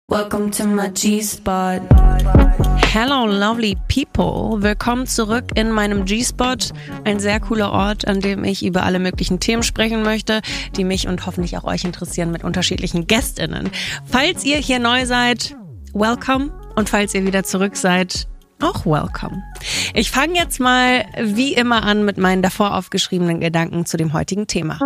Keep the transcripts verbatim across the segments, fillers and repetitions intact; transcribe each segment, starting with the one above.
Welcome to my G-Spot. Hello lovely people, willkommen zurück in meinem G-Spot, ein sehr cooler Ort, an dem ich über alle möglichen Themen sprechen möchte, die mich und hoffentlich auch euch interessieren mit unterschiedlichen GästInnen. Falls ihr hier neu seid, welcome, und falls ihr wieder zurück seid, auch welcome. Ich fange jetzt mal wie immer an mit meinen davor aufgeschriebenen Gedanken zu dem heutigen Thema.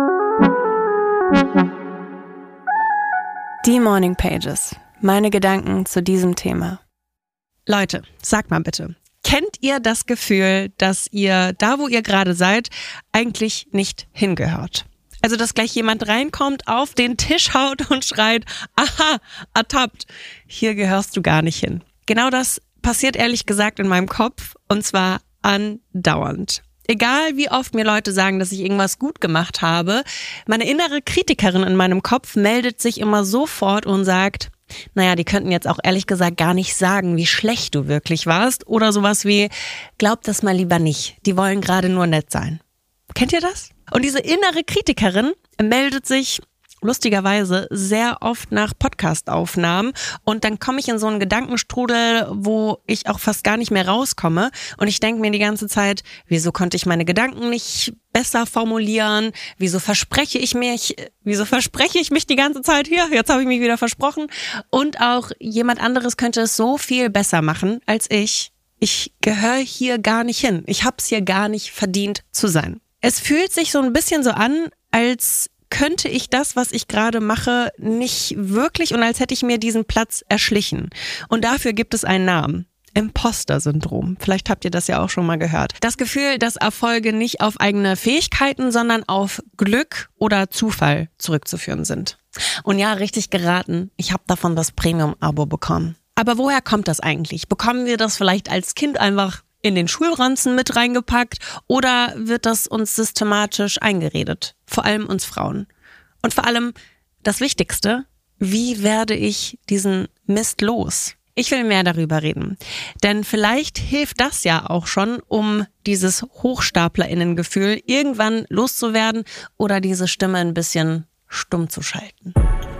Die Morning Pages. Meine Gedanken zu diesem Thema. Leute, sagt mal bitte, kennt ihr das Gefühl, dass ihr da, wo ihr gerade seid, eigentlich nicht hingehört? Also, dass gleich jemand reinkommt, auf den Tisch haut und schreit, aha, ertappt, hier gehörst du gar nicht hin. Genau das passiert ehrlich gesagt in meinem Kopf, und zwar andauernd. Egal wie oft mir Leute sagen, dass ich irgendwas gut gemacht habe, meine innere Kritikerin in meinem Kopf meldet sich immer sofort und sagt, naja, die könnten jetzt auch ehrlich gesagt gar nicht sagen, wie schlecht du wirklich warst, oder sowas wie, glaub das mal lieber nicht, die wollen gerade nur nett sein. Kennt ihr das? Und diese innere Kritikerin meldet sich lustigerweise sehr oft nach Podcast-Aufnahmen, und dann komme ich in so einen Gedankenstrudel, wo ich auch fast gar nicht mehr rauskomme, und ich denke mir die ganze Zeit, wieso konnte ich meine Gedanken nicht besser formulieren, wieso verspreche ich mich, wieso verspreche ich mich die ganze Zeit hier, jetzt habe ich mich wieder versprochen, und auch jemand anderes könnte es so viel besser machen als ich. Ich gehöre hier gar nicht hin, ich habe es hier gar nicht verdient zu sein. Es fühlt sich so ein bisschen so an, als könnte ich das, was ich gerade mache, nicht wirklich, und als hätte ich mir diesen Platz erschlichen. Und dafür gibt es einen Namen. Imposter-Syndrom. Vielleicht habt ihr das ja auch schon mal gehört. Das Gefühl, dass Erfolge nicht auf eigene Fähigkeiten, sondern auf Glück oder Zufall zurückzuführen sind. Und ja, richtig geraten, ich habe davon das Premium-Abo bekommen. Aber woher kommt das eigentlich? Bekommen wir das vielleicht als Kind einfach in den Schulranzen mit reingepackt, oder wird das uns systematisch eingeredet? Vor allem uns Frauen. Und vor allem das Wichtigste, wie werde ich diesen Mist los? Ich will mehr darüber reden. Denn vielleicht hilft das ja auch schon, um dieses HochstaplerInnen-Gefühl irgendwann loszuwerden oder diese Stimme ein bisschen stumm zu schalten.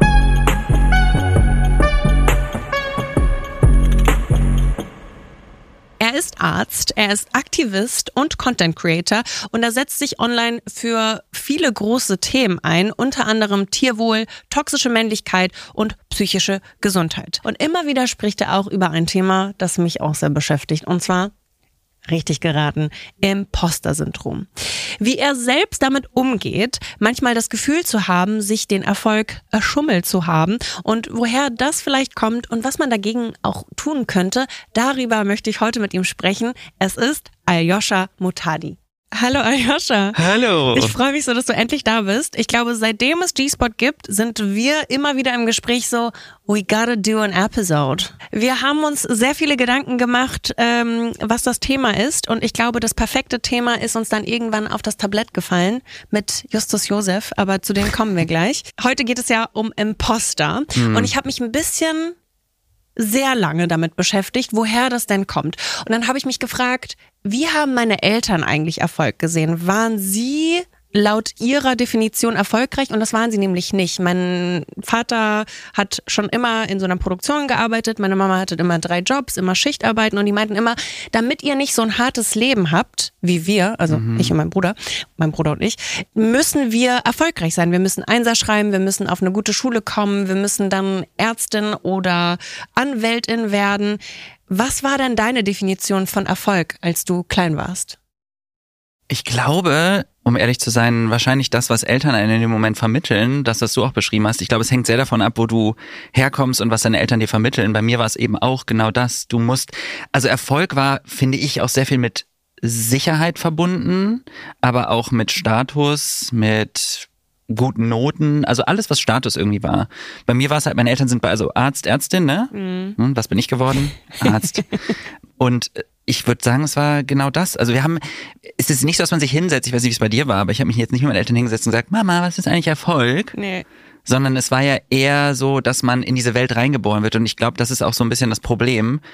Er ist Arzt, er ist Aktivist und Content Creator, und er setzt sich online für viele große Themen ein, unter anderem Tierwohl, toxische Männlichkeit und psychische Gesundheit. Und immer wieder spricht er auch über ein Thema, das mich auch sehr beschäftigt, und zwar, richtig geraten, Imposter-Syndrom. Wie er selbst damit umgeht, manchmal das Gefühl zu haben, sich den Erfolg erschummelt zu haben, und woher das vielleicht kommt und was man dagegen auch tun könnte, darüber möchte ich heute mit ihm sprechen. Es ist Aljoscha Muhtadi. Hallo Aljoscha. Hallo. Ich freue mich so, dass du endlich da bist. Ich glaube, seitdem es G-Spot gibt, sind wir immer wieder im Gespräch so, we gotta do an episode. Wir haben uns sehr viele Gedanken gemacht, ähm, was das Thema ist, und ich glaube, das perfekte Thema ist uns dann irgendwann auf das Tablett gefallen mit Justus Josef, aber zu dem kommen wir gleich. Heute geht es ja um Imposter, hm. und ich habe mich ein bisschen sehr lange damit beschäftigt, woher das denn kommt. Und dann habe ich mich gefragt, wie haben meine Eltern eigentlich Erfolg gesehen? Waren sie laut ihrer Definition erfolgreich? Und das waren sie nämlich nicht. Mein Vater hat schon immer in so einer Produktion gearbeitet, meine Mama hatte immer drei Jobs, immer Schichtarbeiten, und die meinten immer, damit ihr nicht so ein hartes Leben habt, wie wir, also mhm. ich und mein Bruder, mein Bruder und ich, müssen wir erfolgreich sein. Wir müssen Einser schreiben, wir müssen auf eine gute Schule kommen, wir müssen dann Ärztin oder Anwältin werden. Was war denn deine Definition von Erfolg, als du klein warst? Ich glaube, um ehrlich zu sein, wahrscheinlich das, was Eltern einen in dem Moment vermitteln, das, was du auch beschrieben hast. Ich glaube, es hängt sehr davon ab, wo du herkommst und was deine Eltern dir vermitteln. Bei mir war es eben auch genau das. Du musst, also Erfolg war, finde ich, auch sehr viel mit Sicherheit verbunden, aber auch mit Status, mit guten Noten, also alles, was Status irgendwie war. Bei mir war es halt, meine Eltern sind bei, also Arzt, Ärztin, ne? Mhm. Hm, was bin ich geworden? Arzt. Und ich würde sagen, es war genau das. Also wir haben, es ist nicht so, dass man sich hinsetzt, ich weiß nicht, wie es bei dir war, aber ich habe mich jetzt nicht mit meinen Eltern hingesetzt und gesagt, Mama, was ist eigentlich Erfolg? Nee. Sondern es war ja eher so, dass man in diese Welt reingeboren wird, und ich glaube, das ist auch so ein bisschen das Problem,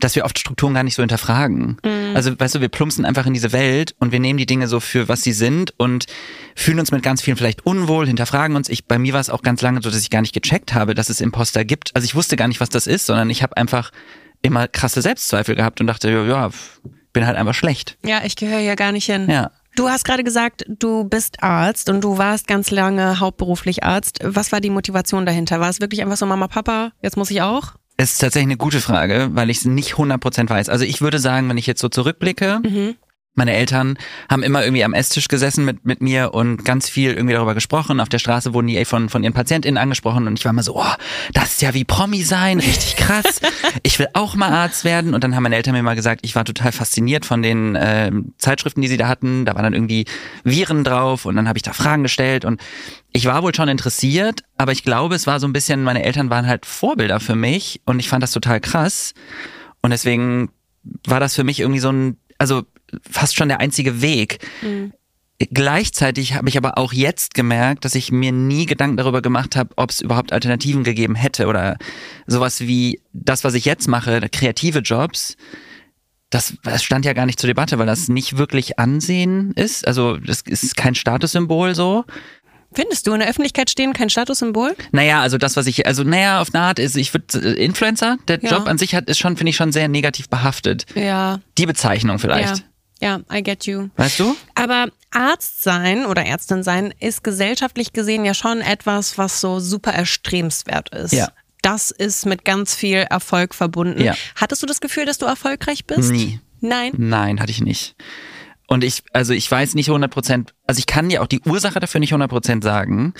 dass wir oft Strukturen gar nicht so hinterfragen. Mhm. Also, weißt du, wir plumpsen einfach in diese Welt und wir nehmen die Dinge so für, was sie sind und fühlen uns mit ganz vielen vielleicht unwohl, hinterfragen uns. Ich, bei mir war es auch ganz lange so, dass ich gar nicht gecheckt habe, dass es Imposter gibt. Also ich wusste gar nicht, was das ist, sondern ich habe einfach immer krasse Selbstzweifel gehabt und dachte, ja, bin halt einfach schlecht. Ja, ich gehöre hier gar nicht hin. Ja. Du hast gerade gesagt, du bist Arzt und du warst ganz lange hauptberuflich Arzt. Was war die Motivation dahinter? War es wirklich einfach so, Mama, Papa, jetzt muss ich auch? Es ist tatsächlich eine gute Frage, weil ich es nicht hundert Prozent weiß. Also ich würde sagen, wenn ich jetzt so zurückblicke, mhm. meine Eltern haben immer irgendwie am Esstisch gesessen mit mit mir und ganz viel irgendwie darüber gesprochen. Auf der Straße wurden die von von ihren PatientInnen angesprochen und ich war immer so, oh, das ist ja wie Promi sein, richtig krass. Ich will auch mal Arzt werden. Und dann haben meine Eltern mir mal gesagt, ich war total fasziniert von den äh, Zeitschriften, die sie da hatten. Da waren dann irgendwie Viren drauf und dann habe ich da Fragen gestellt und ich war wohl schon interessiert, aber ich glaube, es war so ein bisschen, meine Eltern waren halt Vorbilder für mich und ich fand das total krass. Und deswegen war das für mich irgendwie so ein, also fast schon der einzige Weg. Mhm. Gleichzeitig habe ich aber auch jetzt gemerkt, dass ich mir nie Gedanken darüber gemacht habe, ob es überhaupt Alternativen gegeben hätte oder sowas wie das, was ich jetzt mache, kreative Jobs. Das, das stand ja gar nicht zur Debatte, weil das nicht wirklich Ansehen ist. Also das ist kein Statussymbol so. Findest du in der Öffentlichkeit stehen kein Statussymbol? Naja, also das, was ich, also naja, auf eine Art ist, ich würde, Influencer, der ja. Job an sich hat, ist schon, finde ich, schon sehr negativ behaftet. Ja. Die Bezeichnung vielleicht. Ja. Ja, I get you. Weißt du? Aber Arzt sein oder Ärztin sein ist gesellschaftlich gesehen ja schon etwas, was so super erstrebenswert ist. Ja. Das ist mit ganz viel Erfolg verbunden. Ja. Hattest du das Gefühl, dass du erfolgreich bist? Nie. Nein? Nein, hatte ich nicht. Und ich, also ich weiß nicht hundert Prozent, also ich kann dir auch die Ursache dafür nicht hundert Prozent sagen.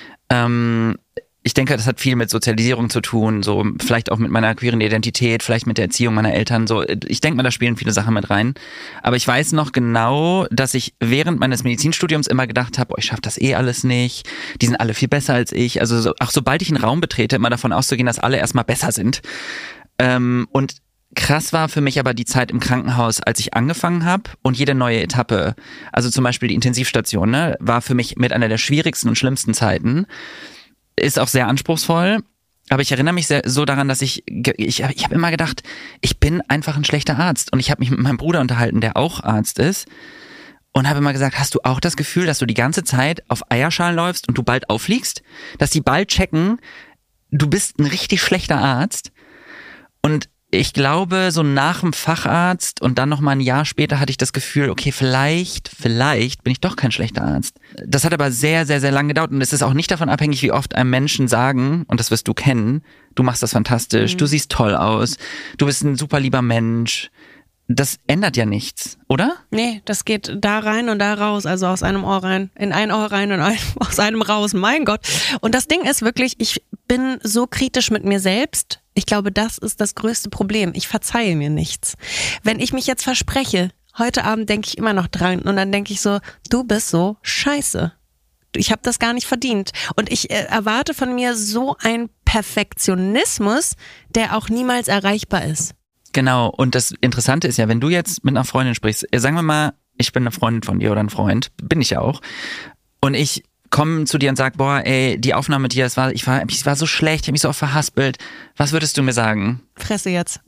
Ähm, ich denke, das hat viel mit Sozialisierung zu tun, so vielleicht auch mit meiner queeren Identität, vielleicht mit der Erziehung meiner Eltern. So, ich denke mal, da spielen viele Sachen mit rein. Aber ich weiß noch genau, dass ich während meines Medizinstudiums immer gedacht habe, oh, ich schaffe das eh alles nicht. Die sind alle viel besser als ich. Also so, auch sobald ich einen Raum betrete, immer davon auszugehen, dass alle erstmal besser sind. Ähm, und krass war für mich aber die Zeit im Krankenhaus, als ich angefangen habe und jede neue Etappe, also zum Beispiel die Intensivstation, ne, war für mich mit einer der schwierigsten und schlimmsten Zeiten. Ist auch sehr anspruchsvoll, aber ich erinnere mich sehr, so daran, dass ich, ich, ich habe immer gedacht, ich bin einfach ein schlechter Arzt und ich habe mich mit meinem Bruder unterhalten, der auch Arzt ist und habe immer gesagt, hast du auch das Gefühl, dass du die ganze Zeit auf Eierschalen läufst und du bald auffliegst? Dass die bald checken, du bist ein richtig schlechter Arzt und ich glaube, so nach dem Facharzt und dann noch mal ein Jahr später hatte ich das Gefühl, okay, vielleicht, vielleicht bin ich doch kein schlechter Arzt. Das hat aber sehr, sehr, sehr lange gedauert und es ist auch nicht davon abhängig, wie oft einem Menschen sagen, und das wirst du kennen, du machst das fantastisch, mhm. du siehst toll aus, du bist ein super lieber Mensch. Das ändert ja nichts, oder? Nee, das geht da rein und da raus, also aus einem Ohr rein, in ein Ohr rein und ein, aus einem raus, mein Gott. Und das Ding ist wirklich, ich bin so kritisch mit mir selbst. Ich glaube, das ist das größte Problem. Ich verzeihe mir nichts. Wenn ich mich jetzt verspreche, heute Abend denke ich immer noch dran und dann denke ich so, du bist so scheiße. Ich habe das gar nicht verdient. Und ich äh, erwarte von mir so einen Perfektionismus, der auch niemals erreichbar ist. Genau, und das Interessante ist ja, wenn du jetzt mit einer Freundin sprichst, sagen wir mal, ich bin eine Freundin von dir oder ein Freund, bin ich ja auch, und ich komme zu dir und sag, boah, ey, die Aufnahme mit dir, das war, ich war, ich war so schlecht, ich habe mich so oft verhaspelt. Was würdest du mir sagen? Fresse jetzt.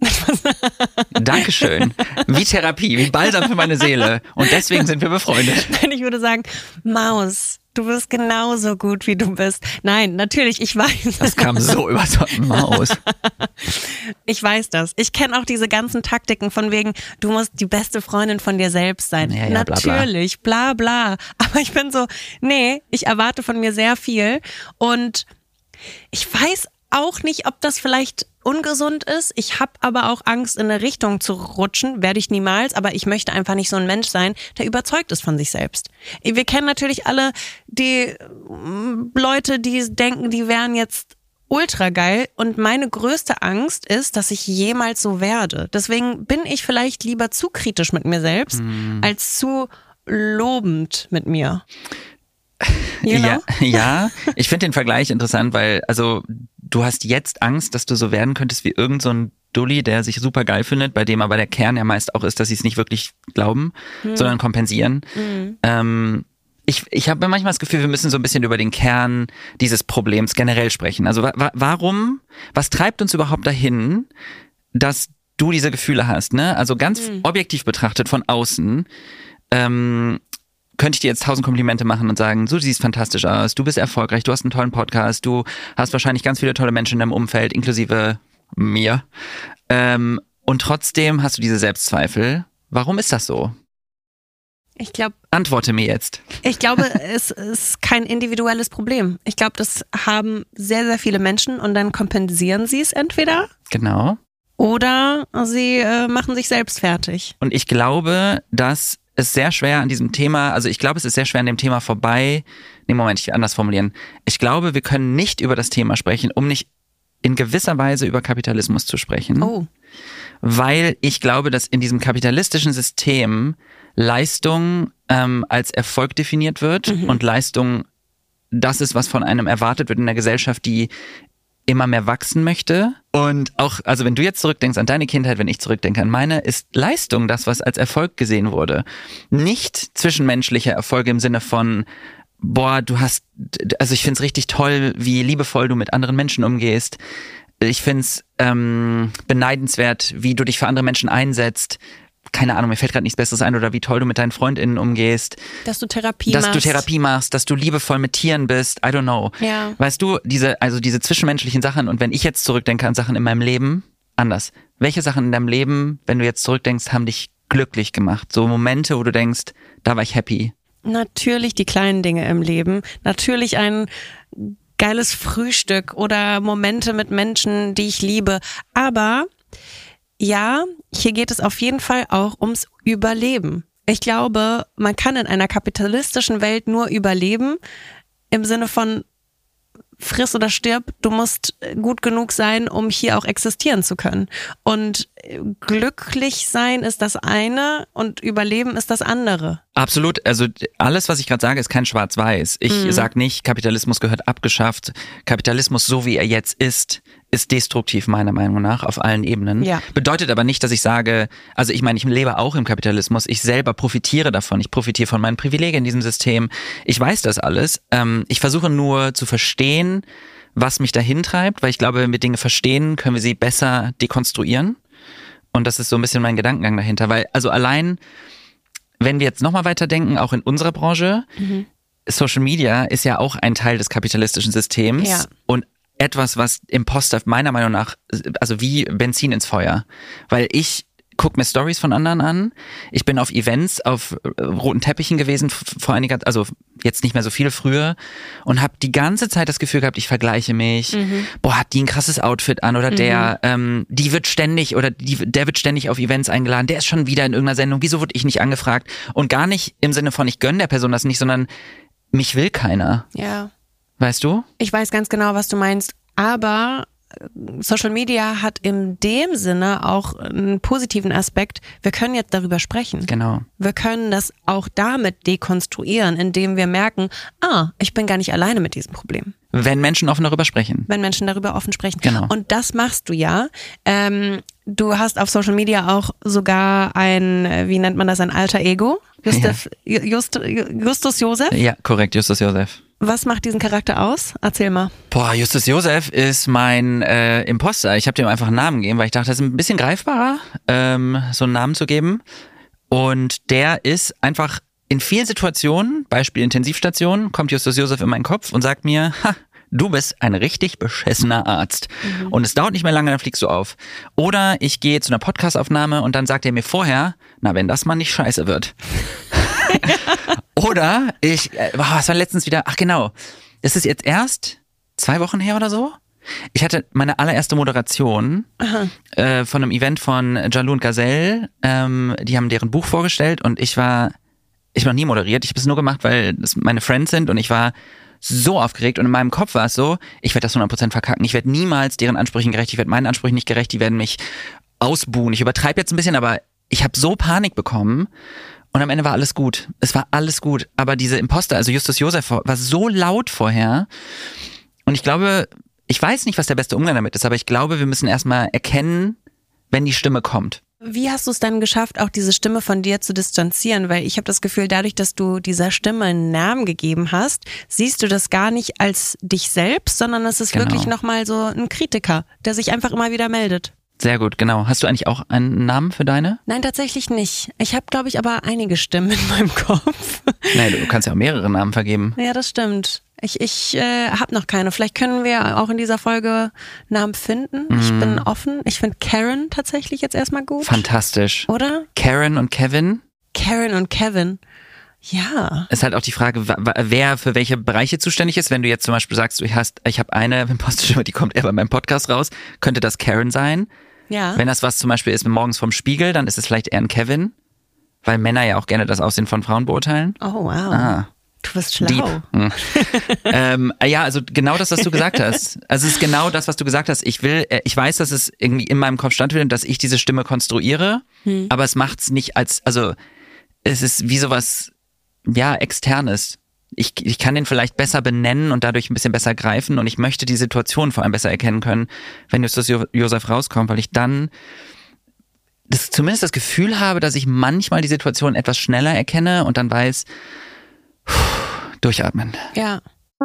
Dankeschön. Wie Therapie, wie Balsam für meine Seele. Und deswegen sind wir befreundet. Ich würde sagen, Maus, du bist genauso gut, wie du bist. Nein, natürlich, ich weiß. Das kam so über so eine Maus. Ich weiß das. Ich kenne auch diese ganzen Taktiken von wegen, du musst die beste Freundin von dir selbst sein. Ja, ja, natürlich, bla bla. bla. Aber ich bin so, nee, ich erwarte von mir sehr viel. Und ich weiß auch nicht, ob das vielleicht ungesund ist. Ich habe aber auch Angst, in eine Richtung zu rutschen. Werde ich niemals, aber ich möchte einfach nicht so ein Mensch sein, der überzeugt ist von sich selbst. Wir kennen natürlich alle die Leute, die denken, die wären jetzt ultra geil, und meine größte Angst ist, dass ich jemals so werde. Deswegen bin ich vielleicht lieber zu kritisch mit mir selbst, hm. als zu lobend mit mir. You know? Ja, ja, ich finde den Vergleich interessant, weil also du hast jetzt Angst, dass du so werden könntest wie irgend so ein Dulli, der sich super geil findet, bei dem aber der Kern ja meist auch ist, dass sie es nicht wirklich glauben, hm. sondern kompensieren. Hm. Ähm, ich ich habe manchmal das Gefühl, wir müssen so ein bisschen über den Kern dieses Problems generell sprechen. Also wa- warum, was treibt uns überhaupt dahin, dass du diese Gefühle hast, ne? Also ganz mhm. objektiv betrachtet von außen, ähm, könnte ich dir jetzt tausend Komplimente machen und sagen, so, du siehst fantastisch aus, du bist erfolgreich, du hast einen tollen Podcast, du hast wahrscheinlich ganz viele tolle Menschen in deinem Umfeld, inklusive mir. Ähm, und trotzdem hast du diese Selbstzweifel. Warum ist das so? Ich glaube. Antworte mir jetzt. Ich glaube, es ist kein individuelles Problem. Ich glaube, das haben sehr, sehr viele Menschen und dann kompensieren sie es entweder. Genau. Oder sie äh, machen sich selbst fertig. Und ich glaube, dass es sehr schwer an diesem Thema, also ich glaube, es ist sehr schwer an dem Thema vorbei. Nee, Moment, ich will anders formulieren. Ich glaube, wir können nicht über das Thema sprechen, um nicht in gewisser Weise über Kapitalismus zu sprechen. Oh. Weil ich glaube, dass in diesem kapitalistischen System Leistung ähm, als Erfolg definiert wird mhm. und Leistung das ist, was von einem erwartet wird in einer Gesellschaft, die immer mehr wachsen möchte. Und auch, also wenn du jetzt zurückdenkst an deine Kindheit, wenn ich zurückdenke an meine, ist Leistung das, was als Erfolg gesehen wurde. Nicht zwischenmenschliche Erfolge im Sinne von, boah, du hast, also ich find's richtig toll, wie liebevoll du mit anderen Menschen umgehst. Ich find's ähm, beneidenswert, wie du dich für andere Menschen einsetzt. Keine Ahnung, mir fällt gerade nichts Besseres ein, oder wie toll du mit deinen FreundInnen umgehst. Dass du Therapie dass machst. Dass du Therapie machst, dass du liebevoll mit Tieren bist, I don't know. Ja. Weißt du, diese, also diese zwischenmenschlichen Sachen, und wenn ich jetzt zurückdenke an Sachen in meinem Leben, anders. Welche Sachen in deinem Leben, wenn du jetzt zurückdenkst, haben dich glücklich gemacht? So Momente, wo du denkst, da war ich happy. Natürlich die kleinen Dinge im Leben. Natürlich ein geiles Frühstück oder Momente mit Menschen, die ich liebe. Aber ja, hier geht es auf jeden Fall auch ums Überleben. Ich glaube, man kann in einer kapitalistischen Welt nur überleben im Sinne von friss oder stirb. Du musst gut genug sein, um hier auch existieren zu können. Und glücklich sein ist das eine und Überleben ist das andere. Absolut. Also alles, was ich gerade sage, ist kein Schwarz-Weiß. Ich mhm. sage nicht, Kapitalismus gehört abgeschafft. Kapitalismus, so wie er jetzt ist, ist destruktiv meiner Meinung nach auf allen Ebenen. Ja. Bedeutet aber nicht, dass ich sage, also ich meine, ich lebe auch im Kapitalismus. Ich selber profitiere davon. Ich profitiere von meinen Privilegien in diesem System. Ich weiß das alles. Ähm, ich versuche nur zu verstehen, was mich dahin treibt, weil ich glaube, wenn wir Dinge verstehen, können wir sie besser dekonstruieren. Und das ist so ein bisschen mein Gedankengang dahinter. Weil, also allein, wenn wir jetzt nochmal weiterdenken, auch in unserer Branche, mhm. Social Media ist ja auch ein Teil des kapitalistischen Systems. Ja. Und etwas, was Imposter meiner Meinung nach, also wie Benzin ins Feuer. Weil ich gucke mir Stories von anderen an. Ich bin auf Events, auf roten Teppichen gewesen, vor einiger, also jetzt nicht mehr so viel, früher, und habe die ganze Zeit das Gefühl gehabt, ich vergleiche mich. Mhm. Boah, hat die ein krasses Outfit an oder mhm. der, ähm, die wird ständig oder die, der wird ständig auf Events eingeladen. Der ist schon wieder in irgendeiner Sendung. Wieso wurde ich nicht angefragt? Und gar nicht im Sinne von, ich gönne der Person das nicht, sondern mich will keiner. Ja. Weißt du? Ich weiß ganz genau, was du meinst, aber Social Media hat in dem Sinne auch einen positiven Aspekt. Wir können jetzt darüber sprechen. Genau. Wir können das auch damit dekonstruieren, indem wir merken, ah, ich bin gar nicht alleine mit diesem Problem. Wenn Menschen offen darüber sprechen. Wenn Menschen darüber offen sprechen. Genau. Und das machst du ja. Ähm, du hast auf Social Media auch sogar ein, wie nennt man das, ein alter Ego? Justus, ja. Just, Justus Josef? Ja, korrekt, Justus Josef. Was macht diesen Charakter aus? Erzähl mal. Boah, Justus Josef ist mein äh, Imposter. Ich habe dem einfach einen Namen gegeben, weil ich dachte, das ist ein bisschen greifbarer, ähm, so einen Namen zu geben. Und der ist einfach in vielen Situationen, Beispiel Intensivstation, kommt Justus Josef in meinen Kopf und sagt mir, ha, du bist ein richtig beschissener Arzt. Mhm. Und es dauert nicht mehr lange, dann fliegst du auf. Oder ich gehe zu einer Podcastaufnahme und dann sagt er mir vorher, na, wenn das mal nicht scheiße wird. Oder ich, wow, was war letztens wieder, ach genau, das ist jetzt erst zwei Wochen her oder so. Ich hatte meine allererste Moderation äh, von einem Event von Jalou und Gazelle. Ähm, die haben deren Buch vorgestellt und ich war, ich war nie moderiert. Ich habe es nur gemacht, weil es meine Friends sind und ich war so aufgeregt und in meinem Kopf war es so, ich werde das hundert Prozent verkacken. Ich werde niemals deren Ansprüchen gerecht, ich werde meinen Ansprüchen nicht gerecht, die werden mich ausbuhen. Ich übertreibe jetzt ein bisschen, aber ich habe so Panik bekommen. Und am Ende war alles gut. Es war alles gut. Aber diese Imposter, also Justus Josef, war so laut vorher. Und ich glaube, ich weiß nicht, was der beste Umgang damit ist, aber ich glaube, wir müssen erstmal erkennen, wenn die Stimme kommt. Wie hast du es dann geschafft, auch diese Stimme von dir zu distanzieren? Weil ich habe das Gefühl, dadurch, dass du dieser Stimme einen Namen gegeben hast, siehst du das gar nicht als dich selbst, sondern es ist genau. wirklich nochmal so ein Kritiker, der sich einfach immer wieder meldet. Sehr gut, genau. Hast du eigentlich auch einen Namen für deine? Nein, tatsächlich nicht. Ich habe, glaube ich, aber einige Stimmen in meinem Kopf. Nein, du kannst ja auch mehrere Namen vergeben. Ja, das stimmt. Ich, ich äh, habe noch keine. Vielleicht können wir auch in dieser Folge Namen finden. Ich Mm. bin offen. Ich finde Karen tatsächlich jetzt erstmal gut. Fantastisch. Oder? Karen und Kevin? Karen und Kevin. Ja. Ist halt auch die Frage, wa- wa- wer für welche Bereiche zuständig ist. Wenn du jetzt zum Beispiel sagst, du hast, ich habe eine Imposterstimme, die kommt eher bei meinem Podcast raus, könnte das Karen sein. Ja. Wenn das was zum Beispiel ist morgens vom Spiegel, dann ist es vielleicht eher ein Kevin, weil Männer ja auch gerne das Aussehen von Frauen beurteilen. Oh, wow. Ah. Du bist schlau. Deep. Hm. ähm, ja, also genau das, was du gesagt hast. Also es ist genau das, was du gesagt hast. Ich will, äh, ich weiß, dass es irgendwie in meinem Kopf stattfindet, dass ich diese Stimme konstruiere, hm. aber es macht's nicht als, also es ist wie sowas, ja, externes. Ich, ich kann den vielleicht besser benennen und dadurch ein bisschen besser greifen und ich möchte die Situation vor allem besser erkennen können, wenn Justus Jo- Josef rauskommt, weil ich dann das, zumindest das Gefühl habe, dass ich manchmal die Situation etwas schneller erkenne und dann weiß, durchatmen. Ja.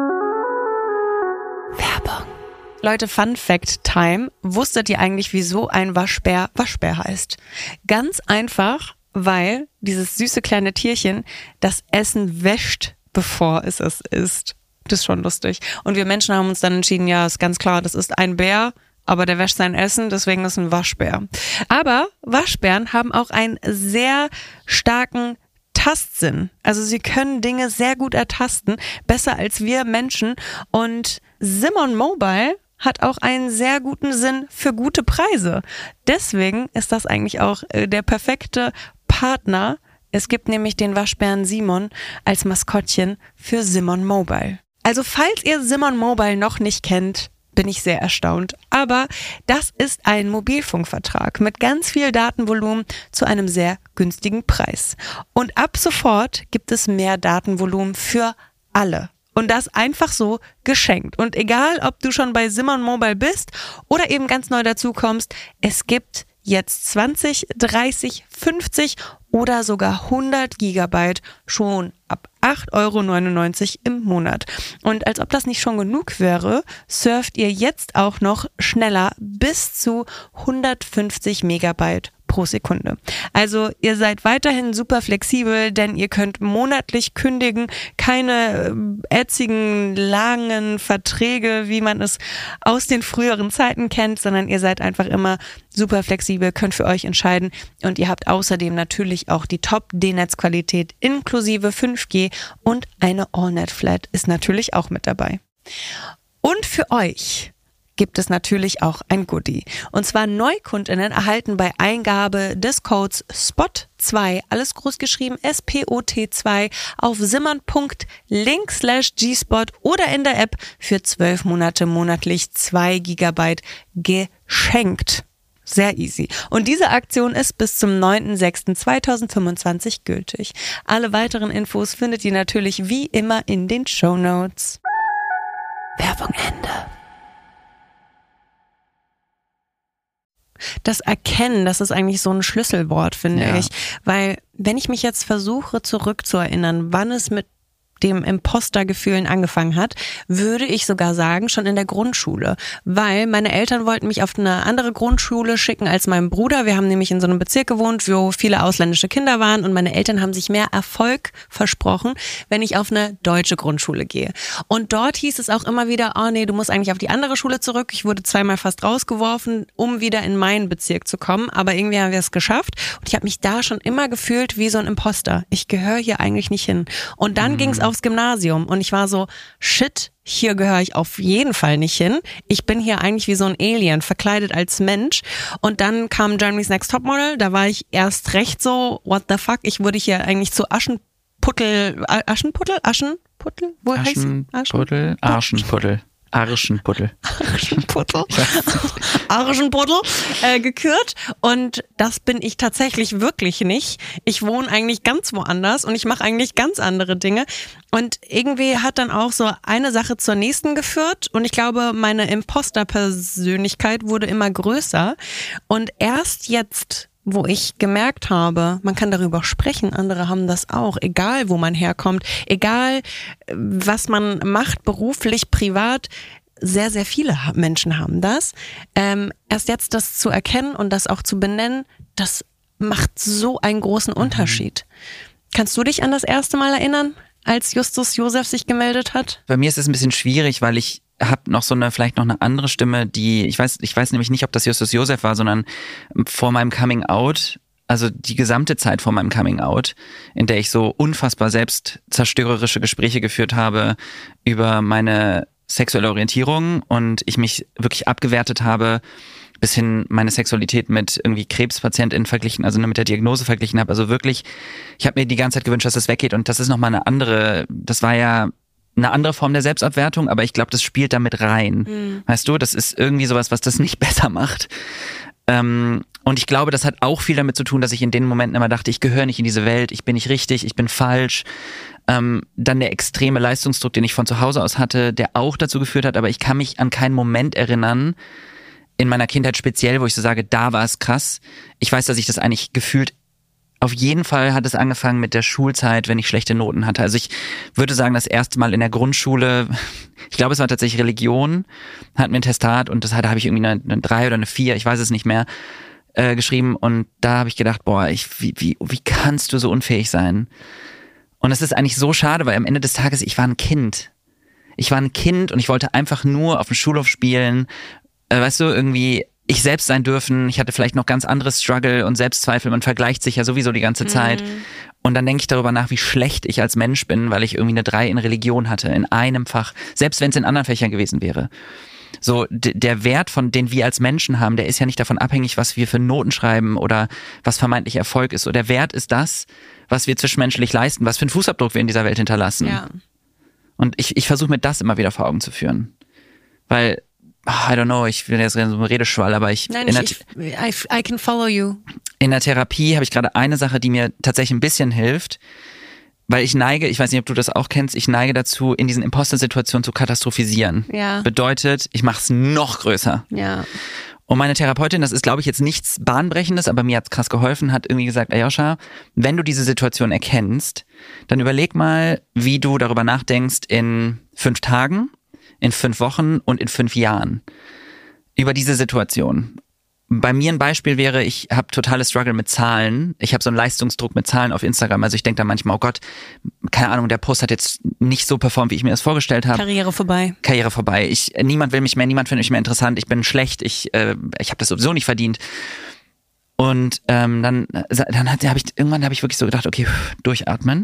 Werbung. Leute, Fun Fact Time. Wusstet ihr eigentlich, wieso ein Waschbär Waschbär heißt? Ganz einfach, weil dieses süße kleine Tierchen das Essen wäscht, bevor es es isst. Das ist schon lustig. Und wir Menschen haben uns dann entschieden, ja, ist ganz klar, das ist ein Bär, aber der wäscht sein Essen, deswegen ist es ein Waschbär. Aber Waschbären haben auch einen sehr starken Tastsinn. Also sie können Dinge sehr gut ertasten, besser als wir Menschen. Und Simon Mobile hat auch einen sehr guten Sinn für gute Preise. Deswegen ist das eigentlich auch äh, der perfekte Partner. Es gibt nämlich den Waschbären Simon als Maskottchen für Simon Mobile. Also falls ihr Simon Mobile noch nicht kennt, bin ich sehr erstaunt. Aber das ist ein Mobilfunkvertrag mit ganz viel Datenvolumen zu einem sehr günstigen Preis. Und ab sofort gibt es mehr Datenvolumen für alle. Und das einfach so geschenkt. Und egal, ob du schon bei Simon Mobile bist oder eben ganz neu dazukommst, es gibt jetzt zwanzig, dreißig, fünfzig oder sogar hundert Gigabyte schon ab acht Euro neunundneunzig im Monat. Und als ob das nicht schon genug wäre, surft ihr jetzt auch noch schneller bis zu hundertfünfzig Megabyte pro Sekunde. Also ihr seid weiterhin super flexibel, denn ihr könnt monatlich kündigen, keine ätzigen, langen Verträge, wie man es aus den früheren Zeiten kennt, sondern ihr seid einfach immer super flexibel, könnt für euch entscheiden und ihr habt außerdem natürlich auch die Top-D-Netz-Qualität inklusive fünf G und eine All-Net-Flat ist natürlich auch mit dabei. Und für euch gibt es natürlich auch ein Goodie. Und zwar NeukundInnen erhalten bei Eingabe des Codes S P O T zwei, alles groß geschrieben, S P O T zwei, auf simon.link slash gspot oder in der App für zwölf Monate monatlich zwei Gigabyte geschenkt. Sehr easy. Und diese Aktion ist bis zum neunten sechsten zweitausendfünfundzwanzig gültig. Alle weiteren Infos findet ihr natürlich wie immer in den Shownotes. Werbung Ende. Das Erkennen, das ist eigentlich so ein Schlüsselwort, finde Ja. ich. Weil wenn ich mich jetzt versuche zurückzuerinnern, wann es mit dem Impostergefühlen angefangen hat, würde ich sogar sagen, schon in der Grundschule. Weil meine Eltern wollten mich auf eine andere Grundschule schicken als mein Bruder. Wir haben nämlich in so einem Bezirk gewohnt, wo viele ausländische Kinder waren und meine Eltern haben sich mehr Erfolg versprochen, wenn ich auf eine deutsche Grundschule gehe. Und dort hieß es auch immer wieder, oh nee, du musst eigentlich auf die andere Schule zurück. Ich wurde zweimal fast rausgeworfen, um wieder in meinen Bezirk zu kommen. Aber irgendwie haben wir es geschafft. Und ich habe mich da schon immer gefühlt wie so ein Imposter. Ich gehöre hier eigentlich nicht hin. Und dann mhm. ging es aufs Gymnasium und ich war so, shit, hier gehöre ich auf jeden Fall nicht hin. Ich bin hier eigentlich wie so ein Alien, verkleidet als Mensch. Und dann kam Germany's Next Topmodel, da war ich erst recht so, what the fuck, ich wurde hier eigentlich zu Aschenputtel, Aschenputtel, Aschenputtel? Wo heißt Aschenputtel, Aschenputtel. Arschenputtel. Arschenputtel. Arschenputtel äh, gekürt. Und das bin ich tatsächlich wirklich nicht. Ich wohne eigentlich ganz woanders und ich mache eigentlich ganz andere Dinge. Und irgendwie hat dann auch so eine Sache zur nächsten geführt. Und ich glaube, meine Imposter-Persönlichkeit wurde immer größer. Und erst jetzt, wo ich gemerkt habe, man kann darüber sprechen, andere haben das auch, egal wo man herkommt, egal was man macht, beruflich, privat, sehr, sehr viele Menschen haben das. Ähm, erst jetzt das zu erkennen und das auch zu benennen, das macht so einen großen Unterschied. Mhm. Kannst du dich an das erste Mal erinnern, als Justus Josef sich gemeldet hat? Bei mir ist es ein bisschen schwierig, weil ich habe noch so eine, vielleicht noch eine andere Stimme, die, ich weiß, ich weiß nämlich nicht, ob das Justus Josef war, sondern vor meinem Coming Out, also die gesamte Zeit vor meinem Coming Out, in der ich so unfassbar selbstzerstörerische Gespräche geführt habe über meine sexuelle Orientierung und ich mich wirklich abgewertet habe, bis hin meine Sexualität mit irgendwie KrebspatientInnen verglichen, also mit der Diagnose verglichen habe. Also wirklich, ich habe mir die ganze Zeit gewünscht, dass das weggeht und das ist nochmal eine andere, das war ja eine andere Form der Selbstabwertung, aber ich glaube, das spielt da mit rein. Mhm. Weißt du, das ist irgendwie sowas, was das nicht besser macht. Ähm, und ich glaube, das hat auch viel damit zu tun, dass ich in den Momenten immer dachte, ich gehöre nicht in diese Welt, ich bin nicht richtig, ich bin falsch. Ähm, dann der extreme Leistungsdruck, den ich von zu Hause aus hatte, der auch dazu geführt hat, aber ich kann mich an keinen Moment erinnern, in meiner Kindheit speziell, wo ich so sage, da war es krass. Ich weiß, dass ich das eigentlich gefühlt, auf jeden Fall hat es angefangen mit der Schulzeit, wenn ich schlechte Noten hatte. Also ich würde sagen, das erste Mal in der Grundschule, ich glaube, es war tatsächlich Religion, hatten wir ein Testat und das hatte, habe ich irgendwie eine, eine drei oder eine vier, ich weiß es nicht mehr, äh, geschrieben und da habe ich gedacht, boah, ich, wie, wie, wie kannst du so unfähig sein? Und es ist eigentlich so schade, weil am Ende des Tages, ich war ein Kind. Ich war ein Kind und ich wollte einfach nur auf dem Schulhof spielen, äh, weißt du, irgendwie ich selbst sein dürfen. Ich hatte vielleicht noch ganz anderes Struggle und Selbstzweifel. Man vergleicht sich ja sowieso die ganze Zeit. Mhm. Und dann denke ich darüber nach, wie schlecht ich als Mensch bin, weil ich irgendwie eine drei in Religion hatte, in einem Fach, selbst wenn es in anderen Fächern gewesen wäre. So, d- der Wert, von den wir als Menschen haben, der ist ja nicht davon abhängig, was wir für Noten schreiben oder was vermeintlich Erfolg ist. So, der Wert ist das, was wir zwischenmenschlich leisten, was für einen Fußabdruck wir in dieser Welt hinterlassen. Ja. Und ich, ich versuche mir das immer wieder vor Augen zu führen. Weil, I don't know, ich will jetzt so einen Redeschwall, aber ich... Nein, ich, ich I, I can follow you. In der Therapie habe ich gerade eine Sache, die mir tatsächlich ein bisschen hilft, weil ich neige, ich weiß nicht, ob du das auch kennst, ich neige dazu, in diesen Imposter-Situationen zu katastrophisieren. Ja. Bedeutet, ich mache es noch größer. Ja. Und meine Therapeutin, das ist, glaube ich, jetzt nichts Bahnbrechendes, aber mir hat krass geholfen, hat irgendwie gesagt, Ayosha, wenn du diese Situation erkennst, dann überleg mal, wie du darüber nachdenkst in fünf Tagen, in fünf Wochen und in fünf Jahren. Über diese Situation. Bei mir ein Beispiel wäre, ich habe totales Struggle mit Zahlen. Ich habe so einen Leistungsdruck mit Zahlen auf Instagram. Also ich denke da manchmal, oh Gott, keine Ahnung, der Post hat jetzt nicht so performt, wie ich mir das vorgestellt habe. Karriere vorbei. Karriere vorbei. Ich, niemand will mich mehr, niemand findet mich mehr interessant. Ich bin schlecht, ich, äh, ich habe das sowieso nicht verdient. Und ähm, dann, dann habe ich irgendwann habe ich wirklich so gedacht, okay, durchatmen.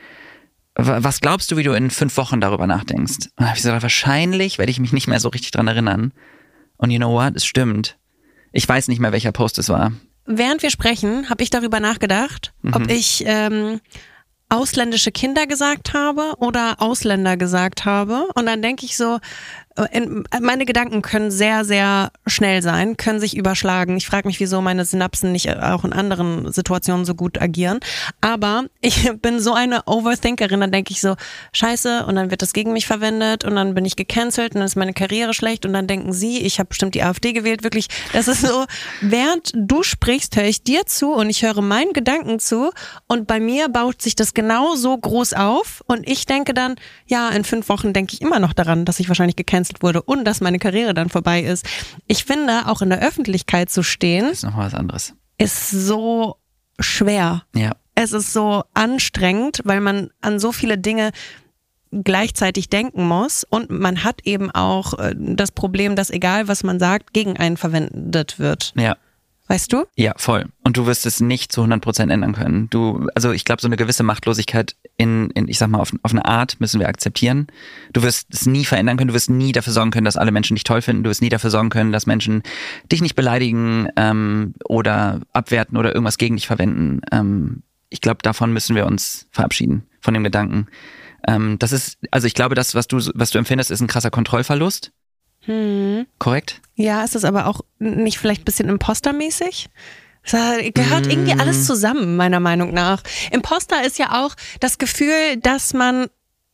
Was glaubst du, wie du in fünf Wochen darüber nachdenkst? Und dann habe ich gesagt, wahrscheinlich werde ich mich nicht mehr so richtig dran erinnern. Und you know what? Es stimmt. Ich weiß nicht mehr, welcher Post es war. Während wir sprechen, habe ich darüber nachgedacht, mhm. ob ich ähm, ausländische Kinder gesagt habe oder Ausländer gesagt habe. Und dann denke ich so, in, meine Gedanken können sehr, sehr schnell sein, können sich überschlagen. Ich frage mich, wieso meine Synapsen nicht auch in anderen Situationen so gut agieren. Aber ich bin so eine Overthinkerin, dann denke ich so, scheiße, und dann wird das gegen mich verwendet und dann bin ich gecancelt und dann ist meine Karriere schlecht und dann denken sie, ich habe bestimmt die AfD gewählt. Wirklich, das ist so, während du sprichst, höre ich dir zu und ich höre meinen Gedanken zu und bei mir baut sich das genau so groß auf und ich denke dann, ja, in fünf Wochen denke ich immer noch daran, dass ich wahrscheinlich gecancelt wurde und dass meine Karriere dann vorbei ist. Ich finde, auch in der Öffentlichkeit zu stehen, ist noch was anderes. Ist so schwer. Ja. Es ist so anstrengend, weil man an so viele Dinge gleichzeitig denken muss und man hat eben auch das Problem, dass egal was man sagt, gegen einen verwendet wird. Ja. Weißt du? Ja, voll. Und du wirst es nicht zu hundert Prozent ändern können. Du, also ich glaube, so eine gewisse Machtlosigkeit in, in ich sag mal, auf, auf eine Art müssen wir akzeptieren. Du wirst es nie verändern können. Du wirst nie dafür sorgen können, dass alle Menschen dich toll finden. Du wirst nie dafür sorgen können, dass Menschen dich nicht beleidigen ähm, oder abwerten oder irgendwas gegen dich verwenden. Ähm, ich glaube, davon müssen wir uns verabschieden, von dem Gedanken. Ähm, das ist, also ich glaube, das, was du, was du empfindest, ist ein krasser Kontrollverlust. Hm. Korrekt? Ja, ist das aber auch nicht vielleicht ein bisschen impostermäßig? Das gehört irgendwie alles zusammen, meiner Meinung nach. Imposter ist ja auch das Gefühl, dass man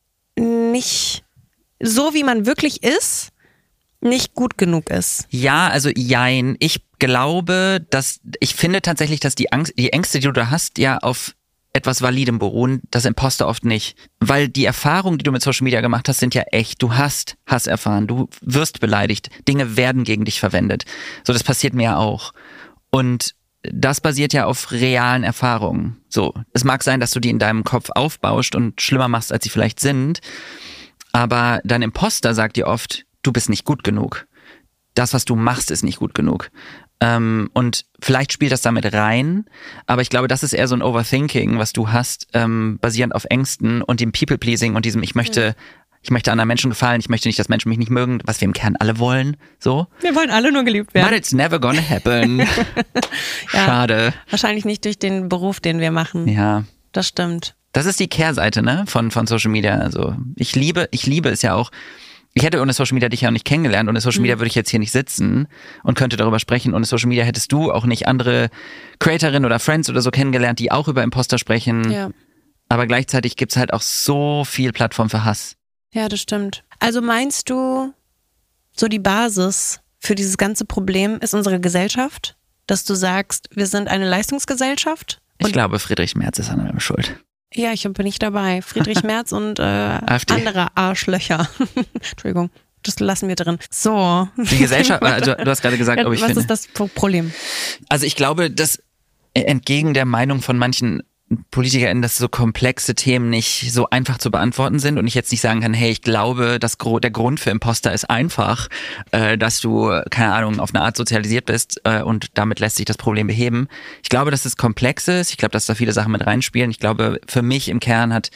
nicht so, wie man wirklich ist, nicht gut genug ist. Ja, also jein. Ich glaube, dass, ich finde tatsächlich, dass die Angst, die Ängste, die du da hast, ja auf etwas Validem beruhen, das Imposter oft nicht. Weil die Erfahrungen, die du mit Social Media gemacht hast, sind ja echt. Du hast Hass erfahren, du wirst beleidigt, Dinge werden gegen dich verwendet. So, das passiert mir ja auch. Und das basiert ja auf realen Erfahrungen. So, es mag sein, dass du die in deinem Kopf aufbaust und schlimmer machst, als sie vielleicht sind, aber dein Imposter sagt dir oft, du bist nicht gut genug. Das, was du machst, ist nicht gut genug. Ähm, und vielleicht spielt das damit rein, aber ich glaube, das ist eher so ein Overthinking, was du hast, ähm, basierend auf Ängsten und dem People-Pleasing und diesem, ich möchte... Mhm. Ich möchte anderen Menschen gefallen, ich möchte nicht, dass Menschen mich nicht mögen, was wir im Kern alle wollen, so. Wir wollen alle nur geliebt werden. But it's never gonna happen. Ja, schade. Wahrscheinlich nicht durch den Beruf, den wir machen. Ja. Das stimmt. Das ist die Kehrseite, ne, von, von Social Media. Also, ich liebe, ich liebe es ja auch. Ich hätte ohne Social Media dich ja auch nicht kennengelernt. Ohne Social Media würde ich jetzt hier nicht sitzen und könnte darüber sprechen. Ohne Social Media hättest du auch nicht andere Creatorinnen oder Friends oder so kennengelernt, die auch über Imposter sprechen. Ja. Aber gleichzeitig gibt's halt auch so viel Plattform für Hass. Ja, das stimmt. Also meinst du, so die Basis für dieses ganze Problem ist unsere Gesellschaft? Dass du sagst, wir sind eine Leistungsgesellschaft? Ich glaube, Friedrich Merz ist an allem schuld. Ja, ich bin nicht dabei. Friedrich Merz und äh, andere Arschlöcher. Entschuldigung, das lassen wir drin. So. Die Gesellschaft, also du hast gerade gesagt, ob ich Was finde. ist das Problem? Also ich glaube, dass entgegen der Meinung von manchen PolitikerInnen, dass so komplexe Themen nicht so einfach zu beantworten sind und ich jetzt nicht sagen kann, hey, ich glaube, dass der Grund für Imposter ist einfach, äh, dass du, keine Ahnung, auf eine Art sozialisiert bist äh, und damit lässt sich das Problem beheben. Ich glaube, dass es komplex ist. Ich glaube, dass da viele Sachen mit reinspielen. Ich glaube, für mich im Kern hat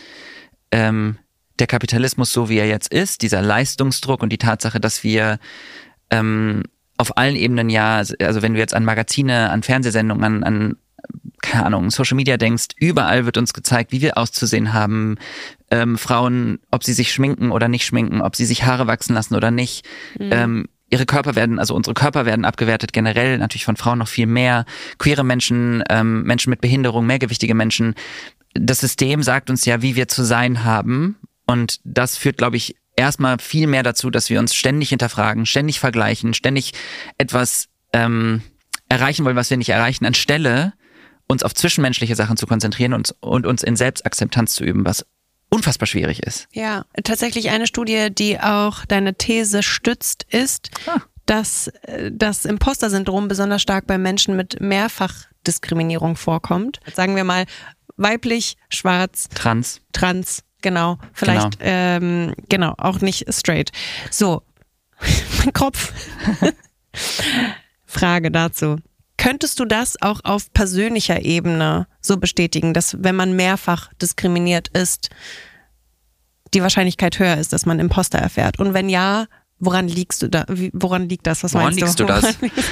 ähm, der Kapitalismus, so wie er jetzt ist, dieser Leistungsdruck und die Tatsache, dass wir ähm, auf allen Ebenen ja, also wenn du jetzt an Magazine, an Fernsehsendungen, an, an keine Ahnung, Social Media denkst, überall wird uns gezeigt, wie wir auszusehen haben, ähm, Frauen, ob sie sich schminken oder nicht schminken, ob sie sich Haare wachsen lassen oder nicht. Mhm. Ähm, ihre Körper werden, also unsere Körper werden abgewertet, generell natürlich von Frauen noch viel mehr. Queere Menschen, ähm, Menschen mit Behinderung, mehrgewichtige Menschen. Das System sagt uns ja, wie wir zu sein haben und das führt, glaube ich, erstmal viel mehr dazu, dass wir uns ständig hinterfragen, ständig vergleichen, ständig etwas ähm, erreichen wollen, was wir nicht erreichen, anstelle uns auf zwischenmenschliche Sachen zu konzentrieren und, und uns in Selbstakzeptanz zu üben, was unfassbar schwierig ist. Ja, tatsächlich eine Studie, die auch deine These stützt, ist, ah. dass das Imposter-Syndrom besonders stark bei Menschen mit Mehrfachdiskriminierung vorkommt. Sagen wir mal weiblich, schwarz, trans, trans, genau, vielleicht, genau, ähm, genau auch nicht straight. So, mein Kopf. Frage dazu. Könntest du das auch auf persönlicher Ebene so bestätigen, dass wenn man mehrfach diskriminiert ist, die Wahrscheinlichkeit höher ist, dass man Imposter erfährt? Und wenn ja, woran liegst du da? Woran liegt das? Was woran meinst liegst du? du das?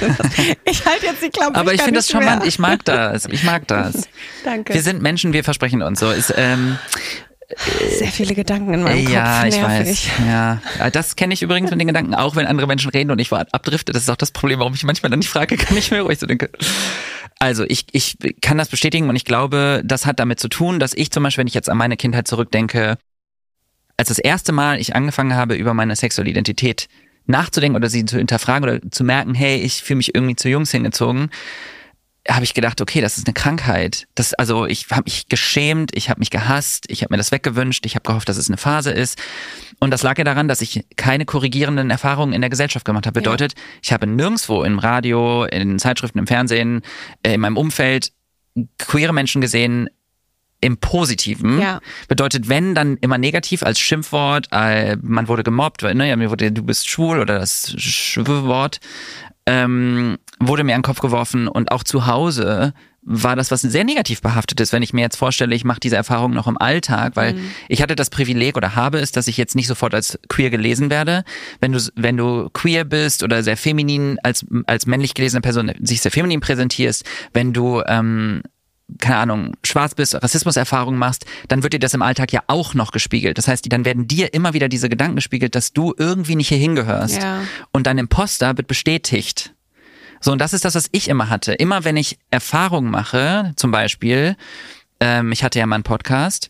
Ich halte jetzt die Klappe. Aber ich, ich finde das charmant. Ich mag das. Ich mag das. Danke. Wir sind Menschen, wir versprechen uns so. Ist, ähm, Sehr viele Gedanken in meinem ja, Kopf. Ja, Nervig. ich weiß. Ja, das kenne ich übrigens mit den Gedanken, auch wenn andere Menschen reden und ich abdrifte. Das ist auch das Problem, warum ich manchmal dann die Frage kann ich mehr ruhig so denke. Also ich, ich kann das bestätigen und ich glaube, das hat damit zu tun, dass ich zum Beispiel, wenn ich jetzt an meine Kindheit zurückdenke, als das erste Mal ich angefangen habe, über meine sexuelle Identität nachzudenken oder sie zu hinterfragen oder zu merken, hey, ich fühle mich irgendwie zu Jungs hingezogen, habe ich gedacht, okay, das ist eine Krankheit. Das, also ich habe mich geschämt, ich habe mich gehasst, ich habe mir das weggewünscht, ich habe gehofft, dass es eine Phase ist. Und das lag ja daran, dass ich keine korrigierenden Erfahrungen in der Gesellschaft gemacht habe. Bedeutet, ja. ich habe nirgendwo im Radio, in Zeitschriften, im Fernsehen, äh, in meinem Umfeld queere Menschen gesehen, im Positiven. Ja. Bedeutet, wenn, dann immer negativ als Schimpfwort, äh, man wurde gemobbt, ne, mir wurde, du bist schwul oder das Schwurwort. Ähm, wurde mir an den Kopf geworfen und auch zu Hause war das was sehr negativ behaftet ist, wenn ich mir jetzt vorstelle, ich mache diese Erfahrung noch im Alltag, weil mhm. ich hatte das Privileg oder habe es, dass ich jetzt nicht sofort als queer gelesen werde. Wenn du wenn du queer bist oder sehr feminin, als als männlich gelesene Person sich sehr feminin präsentierst, wenn du ähm, keine Ahnung, schwarz bist, Rassismuserfahrungen machst, dann wird dir das im Alltag ja auch noch gespiegelt. Das heißt, dann werden dir immer wieder diese Gedanken gespiegelt, dass du irgendwie nicht hier hingehörst. Ja. Und dein Imposter wird bestätigt. So, und das ist das, was ich immer hatte. Immer wenn ich Erfahrungen mache, zum Beispiel, ähm, ich hatte ja mal einen Podcast